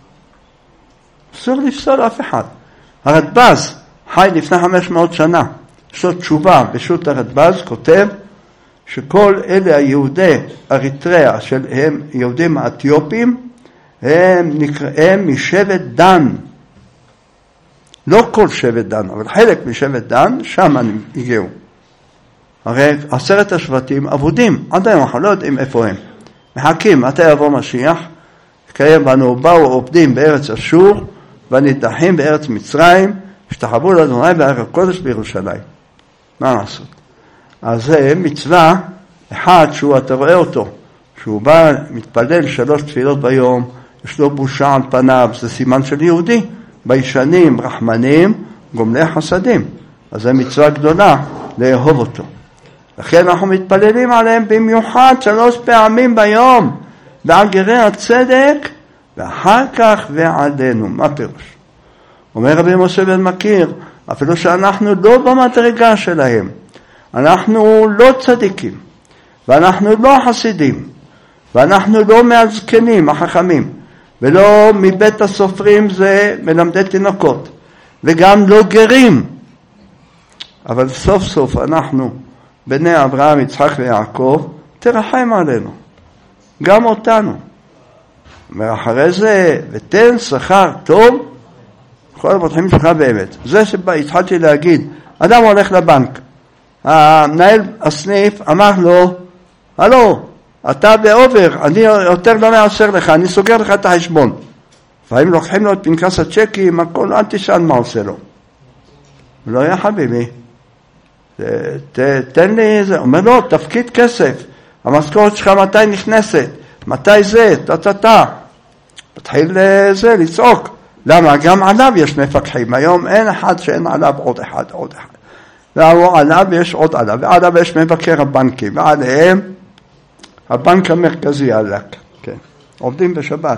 אסור לפסול אף אחד. הרדב"ז חי לפני חמש מאות שנה, יש לו תשובה בשו"ת הרדב"ז, כותב שכל אלה היהודי אריתריאה, שהם יהודים האתיופים, הם נקראים משבט דן. לא כל שבט דן, אבל חלק משבט דן, שם הם הגיעו. הרי עשרת השבטים עבודים, עד היום אנחנו לא יודעים איפה הם. מחכים, מתי יבוא משיח, קיים בנו, באו עובדים בארץ אשור, ונידחים בארץ מצרים, השתחוו לאדוני בהר הקודש בירושלים. מה לעשות? אז זה מצווה, אחד שהוא, אתה רואה אותו, שהוא בא, מתפלל שלוש תפילות ביום, יש לו בושה על פניו, זה סימן של יהודי, ביישנים, רחמנים, גומלי חסדים. אז זה מצווה גדולה לאהוב אותו. לכן אנחנו מתפללים עליהם במיוחד שלוש פעמים ביום, ועל גרי הצדק, ואחר כך ועלינו. מה פירוש? אומר רבי משה בן מכיר, אפילו שאנחנו לא במדרגה שלהם, אנחנו לא צדיקים, ואנחנו לא חסידים, ואנחנו לא מהזקנים, החכמים, ולא מבית הסופרים זה מלמדי תינוקות, וגם לא גרים. אבל סוף סוף אנחנו, בני אברהם, יצחק ויעקב, תרחם עלינו, גם אותנו. ואחרי זה, ותן שכר טוב, כל הפותחים שלך באמת. זה שהתחלתי להגיד, אדם הולך לבנק, המנהל הסניף אמר לו, הלו, אתה באובר, אני יותר לא מאשר לך, אני סוגר לך את החשבון. והאם לוקחים לו את פנקס הצ'קים, הכל, אל תשאל מה עושה לו. לא, יא חביבי, ת, תן לי זה. אומר לו, תפקיד כסף, המשכורת שלך מתי נכנסת, מתי זה, תתתה. תתחיל זה, לצעוק. למה? גם עליו יש מפקחים. היום אין אחד שאין עליו עוד אחד, עוד אחד. ועליו יש עוד עליו, ועליו יש מבקר הבנקים, ועליהם הבנק המרכזי עליו. כן. עובדים בשבת.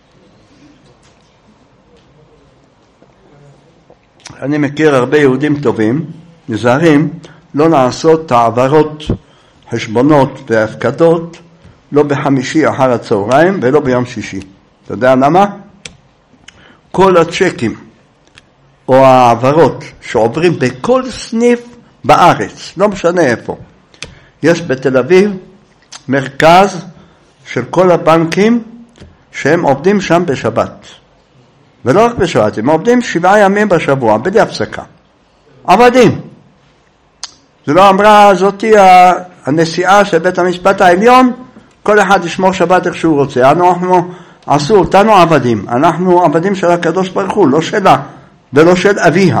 אני מכיר הרבה יהודים טובים, נזהרים, לא לעשות העברות, חשבונות והפקדות, לא בחמישי אחר הצהריים ולא ביום שישי. אתה יודע למה? כל הצ'קים או העברות שעוברים בכל סניף בארץ, לא משנה איפה. יש בתל אביב מרכז של כל הבנקים שהם עובדים שם בשבת. ולא רק בשבת, הם עובדים שבעה ימים בשבוע, בלי הפסקה. עבדים. זה לא אמרה, זאתי הנשיאה של בית המשפט העליון, כל אחד ישמור שבת איך שהוא רוצה. אנחנו עשו אותנו עבדים, אנחנו עבדים של הקדוש ברוך הוא, לא שלה ולא של אביה.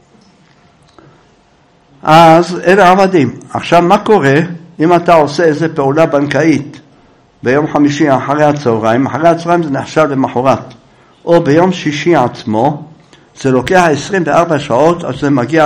אז אלה עבדים. עכשיו מה קורה אם אתה עושה איזה פעולה בנקאית ביום חמישי אחרי הצהריים, אחרי הצהריים זה נחשב למחרת, או ביום שישי עצמו, זה לוקח עשרים וארבע שעות אז זה מגיע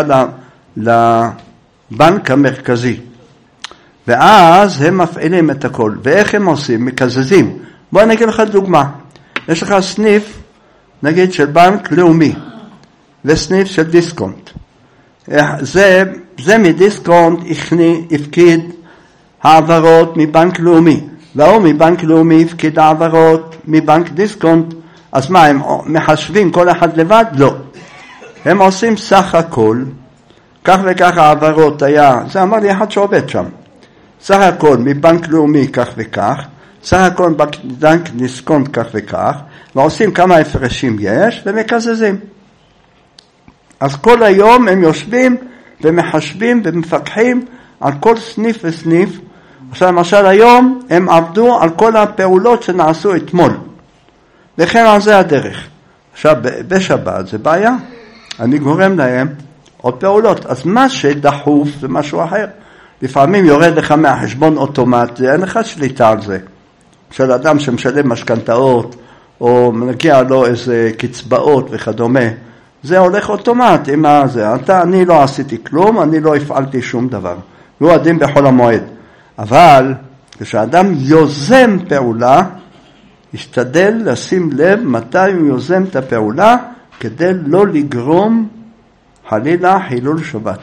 לבנק המרכזי, ואז הם מפעילים את הכל. ואיך הם עושים? מקזזים. בוא נגיד לך דוגמה, יש לך סניף נגיד של בנק לאומי וסניף של דיסקונט, זה, זה מדיסקונט הפקיד העברות מבנק לאומי, והוא מבנק לאומי הפקיד העברות מבנק דיסקונט. אז מה, הם מחשבים כל אחד לבד? לא, הם עושים סך הכל, כך וכך העברות היה, זה אמר לי אחד שעובד שם, סך הכל מבנק לאומי כך וכך, סך הכל בנק דיסקונט כך וכך, ועושים כמה הפרשים יש ומקזזים. אז כל היום הם יושבים ומחשבים ומפקחים על כל סניף וסניף. עכשיו למשל היום הם עבדו על כל הפעולות שנעשו אתמול, וכן על זה הדרך. עכשיו בשבת זה בעיה, אני גורם להם עוד פעולות, אז מה שדחוף זה משהו אחר. לפעמים יורד לך מהחשבון אוטומט, אין לך שליטה על זה. של אדם שמשלם משכנתאות או מגיע לו איזה קצבאות וכדומה, זה הולך אוטומט עם זה. אתה, אני לא עשיתי כלום, אני לא הפעלתי שום דבר, הוא הדין בכל המועד. אבל כשאדם יוזם פעולה, ישתדל לשים לב מתי הוא יוזם את הפעולה, כדי לא לגרום חלילה חילול שבת.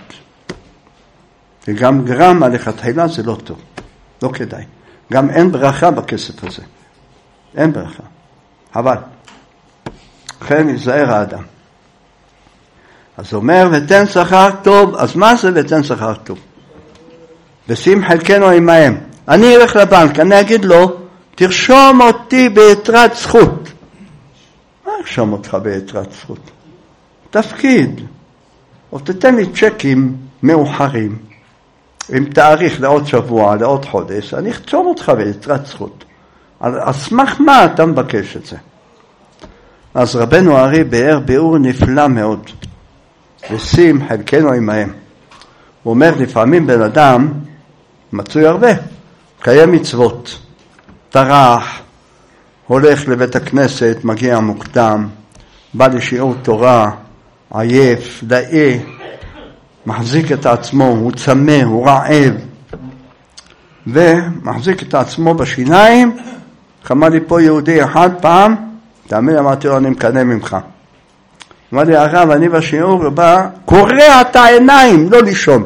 וגם גרם לכתחילה זה לא טוב, לא כדאי. גם אין ברכה בכסף הזה, אין ברכה. אבל כן יזהר האדם. אז אומר ותן שכר טוב. אז מה זה ותן שכר טוב? ושים חלקנו עמהם. אני אלך לבנק, אני אגיד לו תרשום אותי ביתרת זכות. מה ארשום אותך ביתרת זכות? תפקיד. או תתן לי צ'קים מאוחרים עם תאריך לעוד שבוע, לעוד חודש, אני אחתום אותך ביתרת זכות. על סמך מה אתה מבקש את זה? אז רבנו הארי באר ביאור נפלא מאוד, ושים חלקנו עמהם. הוא אומר לפעמים בן אדם מצוי הרבה, קיים מצוות, טרח, הולך לבית הכנסת, מגיע מוקדם, בא לשיעור תורה, עייף, דאי, מחזיק את עצמו, הוא צמא, הוא רעב, ומחזיק את עצמו בשיניים. אמר לי פה יהודי אחד פעם, תאמין, אמרתי לו, אני מקנה ממך. אמר לי הרב, אני בשיעור בא, קורע את העיניים, לא לישון.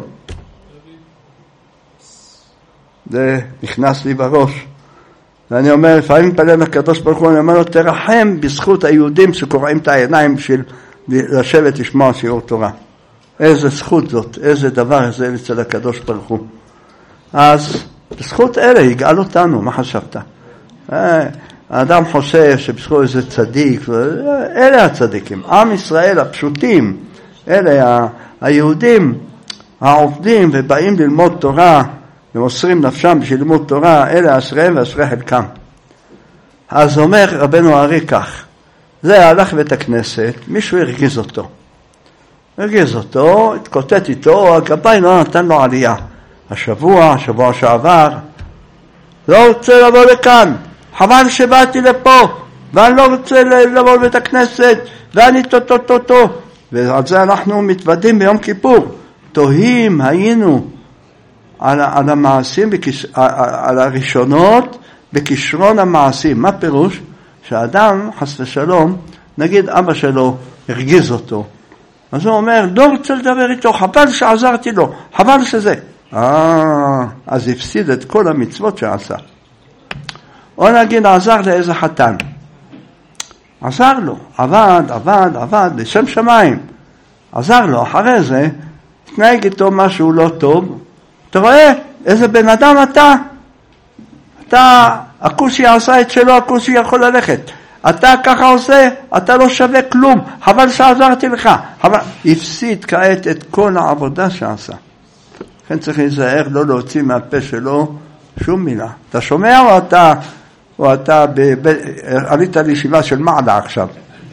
זה נכנס לי בראש. ואני אומר, לפעמים מתפלל לקדוש ברוך הוא, אני אומר לו, תרחם בזכות היהודים שקורעים את העיניים בשביל לשבת לשמוע שיעור תורה. איזה זכות זאת, איזה דבר זה אצל הקדוש ברוך הוא. אז בזכות אלה יגאל אותנו, מה חשבת? האדם חושב שבזכות איזה צדיק, אלה הצדיקים, עם ישראל הפשוטים, אלה היהודים העובדים ובאים ללמוד תורה ומוסרים נפשם בשביל ללמוד תורה, אלה אשריהם ואשרי חלקם. אז אומר רבנו הארי כך, זה הלך בית הכנסת, מישהו הרגיז אותו. הרגיז אותו, התקוטט איתו, הגבאי לא נתן לו עלייה. השבוע, השבוע שעבר, לא רוצה לבוא לכאן, חבל שבאתי לפה, ואני לא רוצה לבוא לבית הכנסת, ואני טו-טו-טו-טו. ועל זה אנחנו מתוודים ביום כיפור. תוהים היינו על, על המעשים, בכש, על הראשונות בכישרון המעשים. מה פירוש? שהאדם, חס ושלום, נגיד אבא שלו הרגיז אותו. אז הוא אומר, לא רוצה לדבר איתו, חבל שעזרתי לו, חבל שזה. אה, אז הפסיד את כל המצוות שעשה. או נגיד, עזר לאיזה חתן. עזר לו, עבד, עבד, עבד, לשם שמיים. עזר לו, אחרי זה, תנהג איתו משהו לא טוב. אתה רואה, איזה בן אדם אתה? אתה, הכושי עשה את שלו, הכושי יכול ללכת. אתה ככה עושה, אתה לא שווה כלום, חבל שעזרתי לך. חבל. הפסיד כעת את כל העבודה שעשה. לכן צריך להיזהר לא להוציא מהפה שלו שום מילה. אתה שומע או אתה או אתה ב, ב, עלית לישיבה של מעלה עכשיו.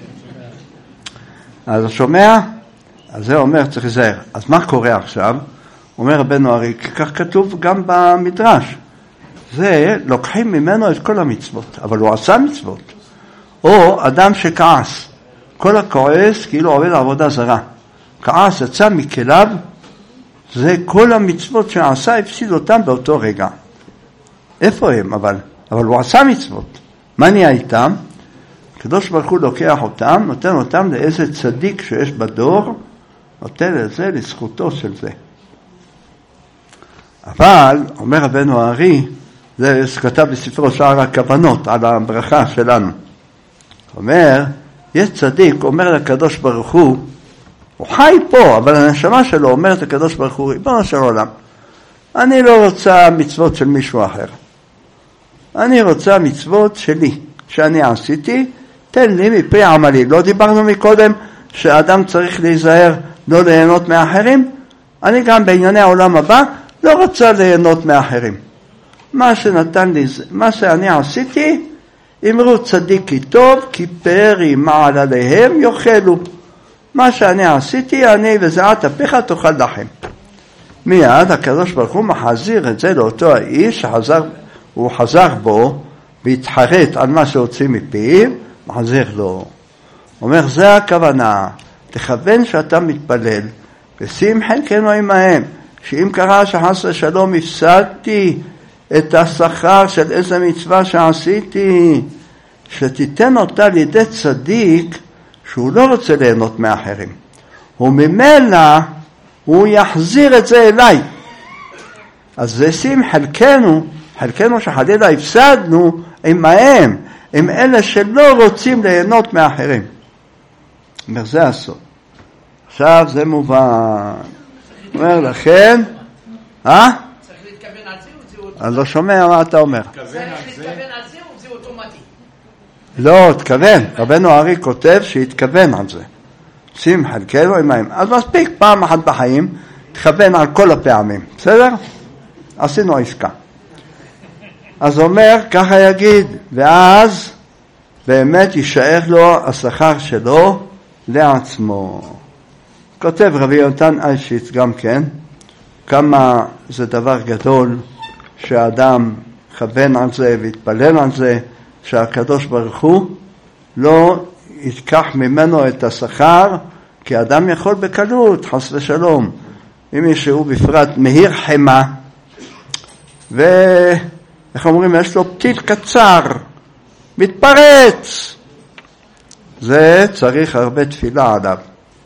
אז שומע? אז זה אומר, צריך להיזהר. אז מה קורה עכשיו? אומר רבנו ארי, כך כתוב גם במדרש. זה, לוקחים ממנו את כל המצוות, אבל הוא עשה מצוות. או אדם שכעס. כל הכועס כאילו עובד עבודה זרה. כעס יצא מכליו, זה כל המצוות שעשה, הפסיד אותם באותו רגע. איפה הם? אבל, אבל הוא עשה מצוות. מה נהיה איתם? הקדוש ברוך הוא לוקח אותם, נותן אותם לאיזה צדיק שיש בדור, נותן את זה לזכותו של זה. אבל, אומר רבנו הארי, זה שכתב בספרו שער הכוונות, על הברכה שלנו. אומר, יש צדיק, אומר לקדוש ברוך הוא, הוא חי פה, אבל הנשמה שלו אומרת לקדוש ברוך הוא, ריבונו של עולם, אני לא רוצה מצוות של מישהו אחר. אני רוצה מצוות שלי, שאני עשיתי, תן לי מפרי עמלי. לא דיברנו מקודם שאדם צריך להיזהר לא ליהנות מאחרים? אני גם בענייני העולם הבא לא רוצה ליהנות מאחרים. מה שנתן לי, מה שאני עשיתי, אמרו צדיקי טוב, כי פרי מעל עליהם יאכלו. מה שאני עשיתי, אני וזעת אפיך תאכל לחם. מיד הקדוש ברוך הוא מחזיר את זה לאותו האיש שחזר, הוא חזר בו והתחרט על מה שהוציא מפיו, מחזיר לו. אומר, זה הכוונה, תכוון שאתה מתפלל, ושים חלקנו עמהם, שאם קרה שחס ושלום הפסדתי את השכר של איזה מצווה שעשיתי, שתיתן אותה לידי צדיק שהוא לא רוצה ליהנות מאחרים. וממילא הוא יחזיר את זה אליי. אז זה שים חלקנו, חלקנו שחלילה הפסדנו, עמהם, הם אלה שלא רוצים ליהנות מאחרים. אומר, זה הסוד. עכשיו זה מובן. אומר לכן, אה? צריך להתכוון על זה או זה אוטומטי? אני לא שומע מה אתה אומר. צריך להתכוון על זה או זה אוטומטי? לא, תכוון. רבנו הארי כותב שהתכוון על זה. שים חלקנו עמהם. אז מספיק פעם אחת בחיים, תכוון על כל הפעמים. בסדר? עשינו עסקה. אז אומר, ככה יגיד, ואז באמת יישאר לו השכר שלו לעצמו. כותב רבי יונתן אייבשיץ גם כן, כמה זה דבר גדול שהאדם כוון על זה והתפלל על זה, שהקדוש ברוך הוא לא ייקח ממנו את השכר, כי האדם יכול בקלות, חס ושלום, אם מישהו בפרט מהיר חמה, ואיך אומרים, יש לו פתיל קצר, מתפרץ, זה צריך הרבה תפילה עליו.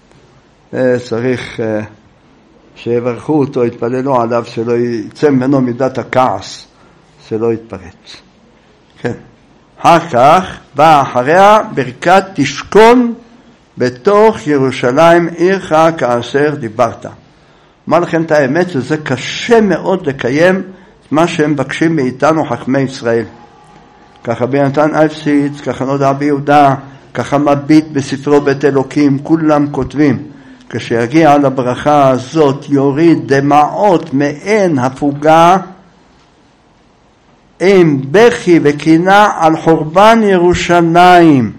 צריך שיברכו אותו, יתפללו עליו, שלא יצא ממנו מידת הכעס, שלא יתפרץ. כן. אחר כך בא אחריה ברכת תשכון בתוך ירושלים עירך כאשר דיברת. אומר לכם את האמת, שזה קשה מאוד לקיים מה שהם מבקשים מאיתנו חכמי ישראל. ככה ביונתן אייבשיץ, ככה נודע ביהודה, ככה מביט בספרו בית אלוקים, כולם כותבים. כשיגיע לברכה הזאת יוריד דמעות מעין הפוגה, עם בכי וקינה על חורבן ירושלים.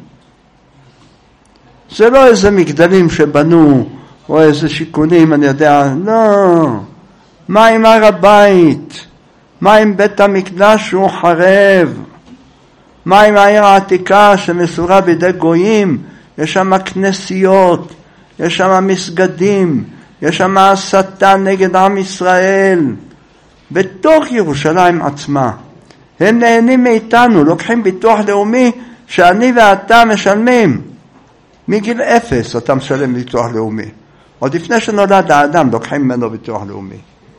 זה לא איזה מגדלים שבנו, או איזה שיכונים, אני יודע, לא. מה עם הר הבית? מה עם בית המקדש שהוא חרב? מה עם העיר העתיקה שמסורה בידי גויים? יש שם כנסיות, יש שם מסגדים, יש שם הסתה נגד עם ישראל. בתוך ירושלים עצמה. הם נהנים מאיתנו, לוקחים ביטוח לאומי שאני ואתה משלמים. מגיל אפס אתה משלם ביטוח לאומי. עוד לפני שנולד האדם לוקחים ממנו ביטוח לאומי.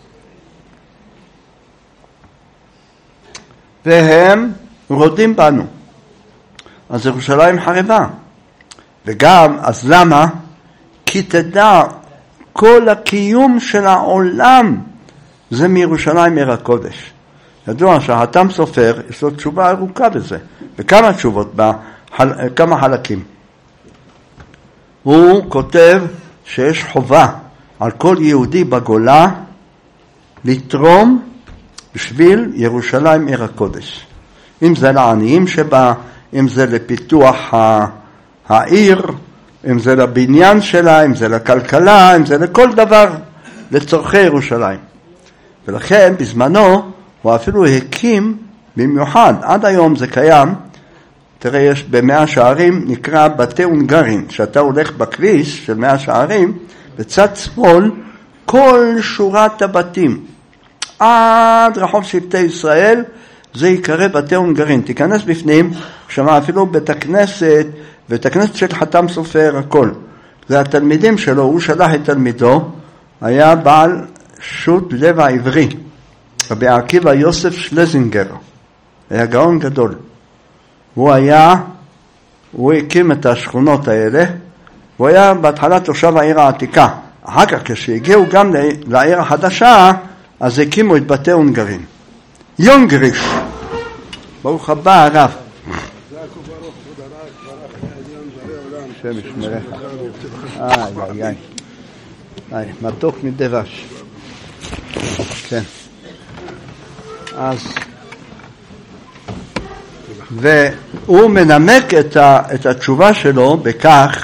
והם רודים בנו. אז ירושלים חרבה. וגם, אז למה? כי תדע, כל הקיום של העולם זה מירושלים עיר הקודש. ידוע שהחתם סופר יש לו תשובה ארוכה בזה, וכמה תשובות בה, חל, כמה חלקים. הוא כותב שיש חובה על כל יהודי בגולה לתרום בשביל ירושלים עיר הקודש. אם זה לעניים שבה, אם זה לפיתוח העיר, אם זה לבניין שלה, אם זה לכלכלה, אם זה לכל דבר לצורכי ירושלים. ולכן בזמנו הוא אפילו הקים במיוחד, עד היום זה קיים, תראה יש במאה שערים נקרא בתי הונגרין, שאתה הולך בכביש של מאה שערים, בצד שמאל כל שורת הבתים, עד רחוב שבטי ישראל, זה יקרא בתי הונגרין. תיכנס בפנים, שמע אפילו בית הכנסת, בית הכנסת של חתם סופר, הכל. זה התלמידים שלו, הוא שלח את תלמידו, היה בעל שו"ת לב העברי, רבי עקיבא יוסף שלזינגר, היה גאון גדול. הוא היה, הוא הקים את השכונות האלה, הוא היה בהתחלה תושב העיר העתיקה. אחר כך כשהגיעו גם לעיר החדשה, אז הקימו את בתי הונגרין. יונגריש, ברוך הבא הרב. השם ישמרך. איי, איי, איי. איי, מתוק מדבש. כן. אז, והוא מנמק את, ה, את התשובה שלו בכך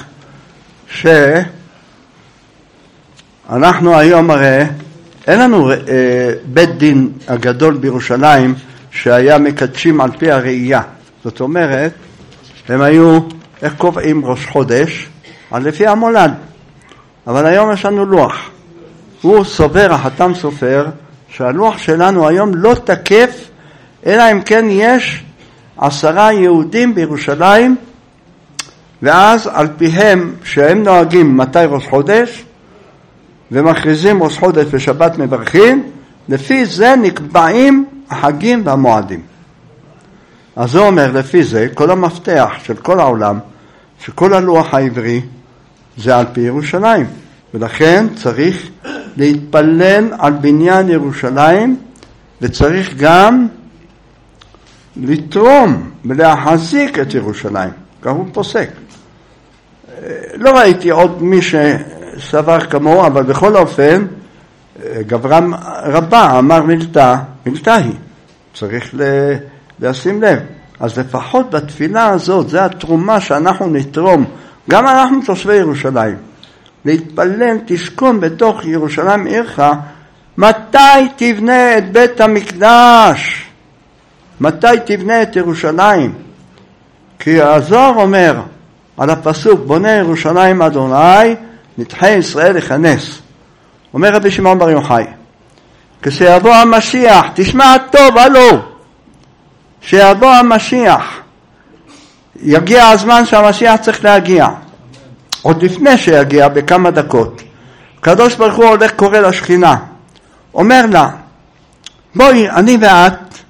שאנחנו היום הרי, אין לנו אה, בית דין הגדול בירושלים שהיה מקדשים על פי הראייה. זאת אומרת, הם היו, איך קובעים ראש חודש? על לפי המולד. אבל היום יש לנו לוח. הוא סובר, החתם סופר, שהלוח שלנו היום לא תקף, אלא אם כן יש עשרה יהודים בירושלים, ואז על פיהם שהם נוהגים מתי ראש חודש, ומכריזים ראש חודש ושבת מברכים, לפי זה נקבעים החגים והמועדים. אז הוא אומר, לפי זה, כל המפתח של כל העולם, שכל הלוח העברי, זה על פי ירושלים. ולכן צריך להתפלל על בניין ירושלים, וצריך גם לתרום ולהחזיק את ירושלים. כך הוא פוסק. לא ראיתי עוד מי שסבר כמוהו, אבל בכל אופן, גברם רבה אמר מילתה, מילתה היא. צריך לשים לב. אז לפחות בתפילה הזאת, זה התרומה שאנחנו נתרום, גם אנחנו תושבי ירושלים. להתפלל, תשכון בתוך ירושלים עירך, מתי תבנה את בית המקדש? מתי תבנה את ירושלים? כי הזוהר אומר על הפסוק, בונה ירושלים אדוני, נדחי ישראל יכנס. אומר רבי שמעון בר יוחאי, כשיבוא המשיח, תשמע טוב, הלו, כשיבוא המשיח, יגיע הזמן שהמשיח צריך להגיע. עוד לפני שיגיע בכמה דקות, הקדוש ברוך הוא הולך קורא לשכינה, אומר לה, בואי, אני ואת,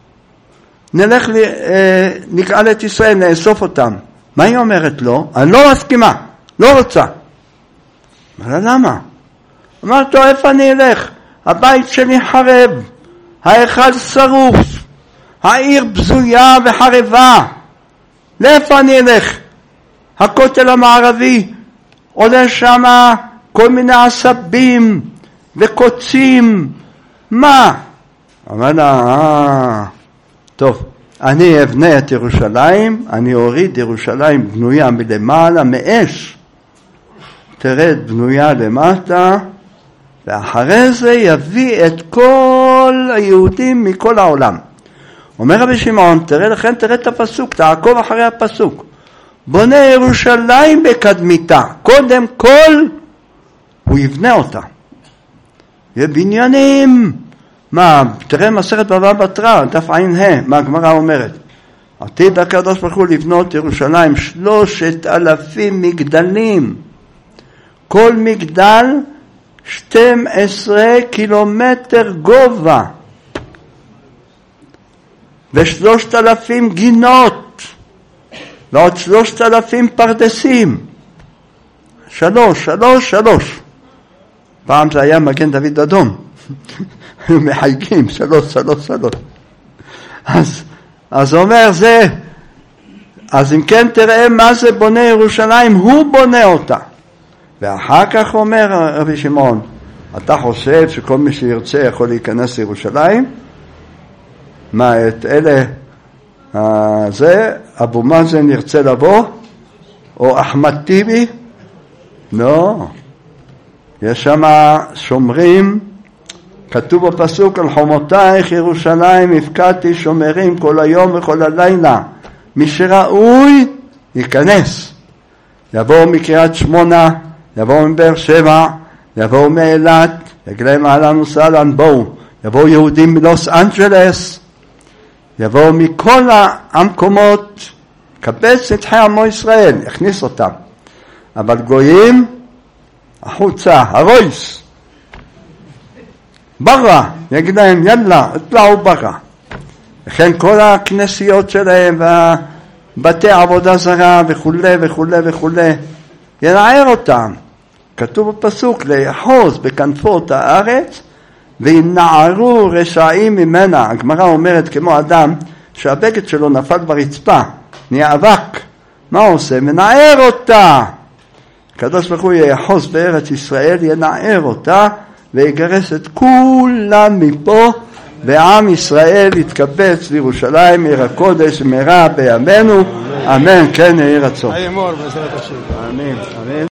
נלך נגאל את ישראל, נאסוף אותם. מה היא אומרת לו? אני לא מסכימה, לא רוצה. אבל למה? אמרת לו, איפה אני אלך? הבית שלי חרב, ההיכל שרוף, העיר בזויה וחרבה. לאיפה אני אלך? הכותל המערבי, עולה שם כל מיני עשבים וקוצים. מה? אמר לה, אה, טוב, אני אבנה את ירושלים, אני אוריד ירושלים בנויה מלמעלה, מאש, תרד בנויה למטה, ואחרי זה יביא את כל היהודים מכל העולם. אומר רבי שמעון, תראה לכן, תראה את הפסוק, תעקוב אחרי הפסוק. בונה ירושלים בקדמיתה, קודם כל הוא יבנה אותה. ובניינים, מה, תראה מסכת בבא בתרא, דף עין ה', מה הגמרא אומרת? עתיד הקדוש ברוך הוא לבנות ירושלים שלושת אלפים מגדלים, כל מגדל שתים עשרה קילומטר גובה, ושלושת אלפים גינות, ועוד שלושת אלפים פרדסים. שלוש, שלוש, שלוש. פעם זה היה מגן דוד אדום. היו מחייגים, שלוש, שלוש, שלוש. אז, אז אומר זה, אז אם כן תראה מה זה בונה ירושלים, הוא בונה אותה. ואחר כך אומר רבי שמעון, אתה חושב שכל מי שירצה יכול להיכנס לירושלים? מה, את אלה, זה, אבו מאזן ירצה לבוא, או אחמד טיבי? לא. יש שם שומרים, כתוב בפסוק, על חומותייך ירושלים הפקדתי שומרים כל היום וכל הלילה. מי שראוי ייכנס. יבואו מקריית שמונה, יבואו מבאר שבע, יבואו מאילת, יגיד להם אהלן וסהלן, בואו. יבואו יהודים מלוס אנג'לס, יבואו מכל המקומות, קבץ את חי עמו ישראל, הכניס אותם. אבל גויים, החוצה, הרויס, ברא, יגיד להם, יאללה, אתלעו ברא. לכן כל הכנסיות שלהם, ובתי עבודה זרה, וכו' וכו' וכו', ינער אותם. כתוב בפסוק, ליחוז בכנפות הארץ, וינערו רשעים ממנה. הגמרא אומרת כמו אדם שהבגד שלו נפל ברצפה, נהיה אבק. מה הוא עושה? מנער אותה. הקדוש ברוך הוא יחוז בארץ ישראל, ינער אותה, ויגרש את כולם מפה, ועם ישראל יתקבץ לירושלים, עיר הקודש, מהרה בימינו. אמן. כן יהי רצון. אמן. אמן.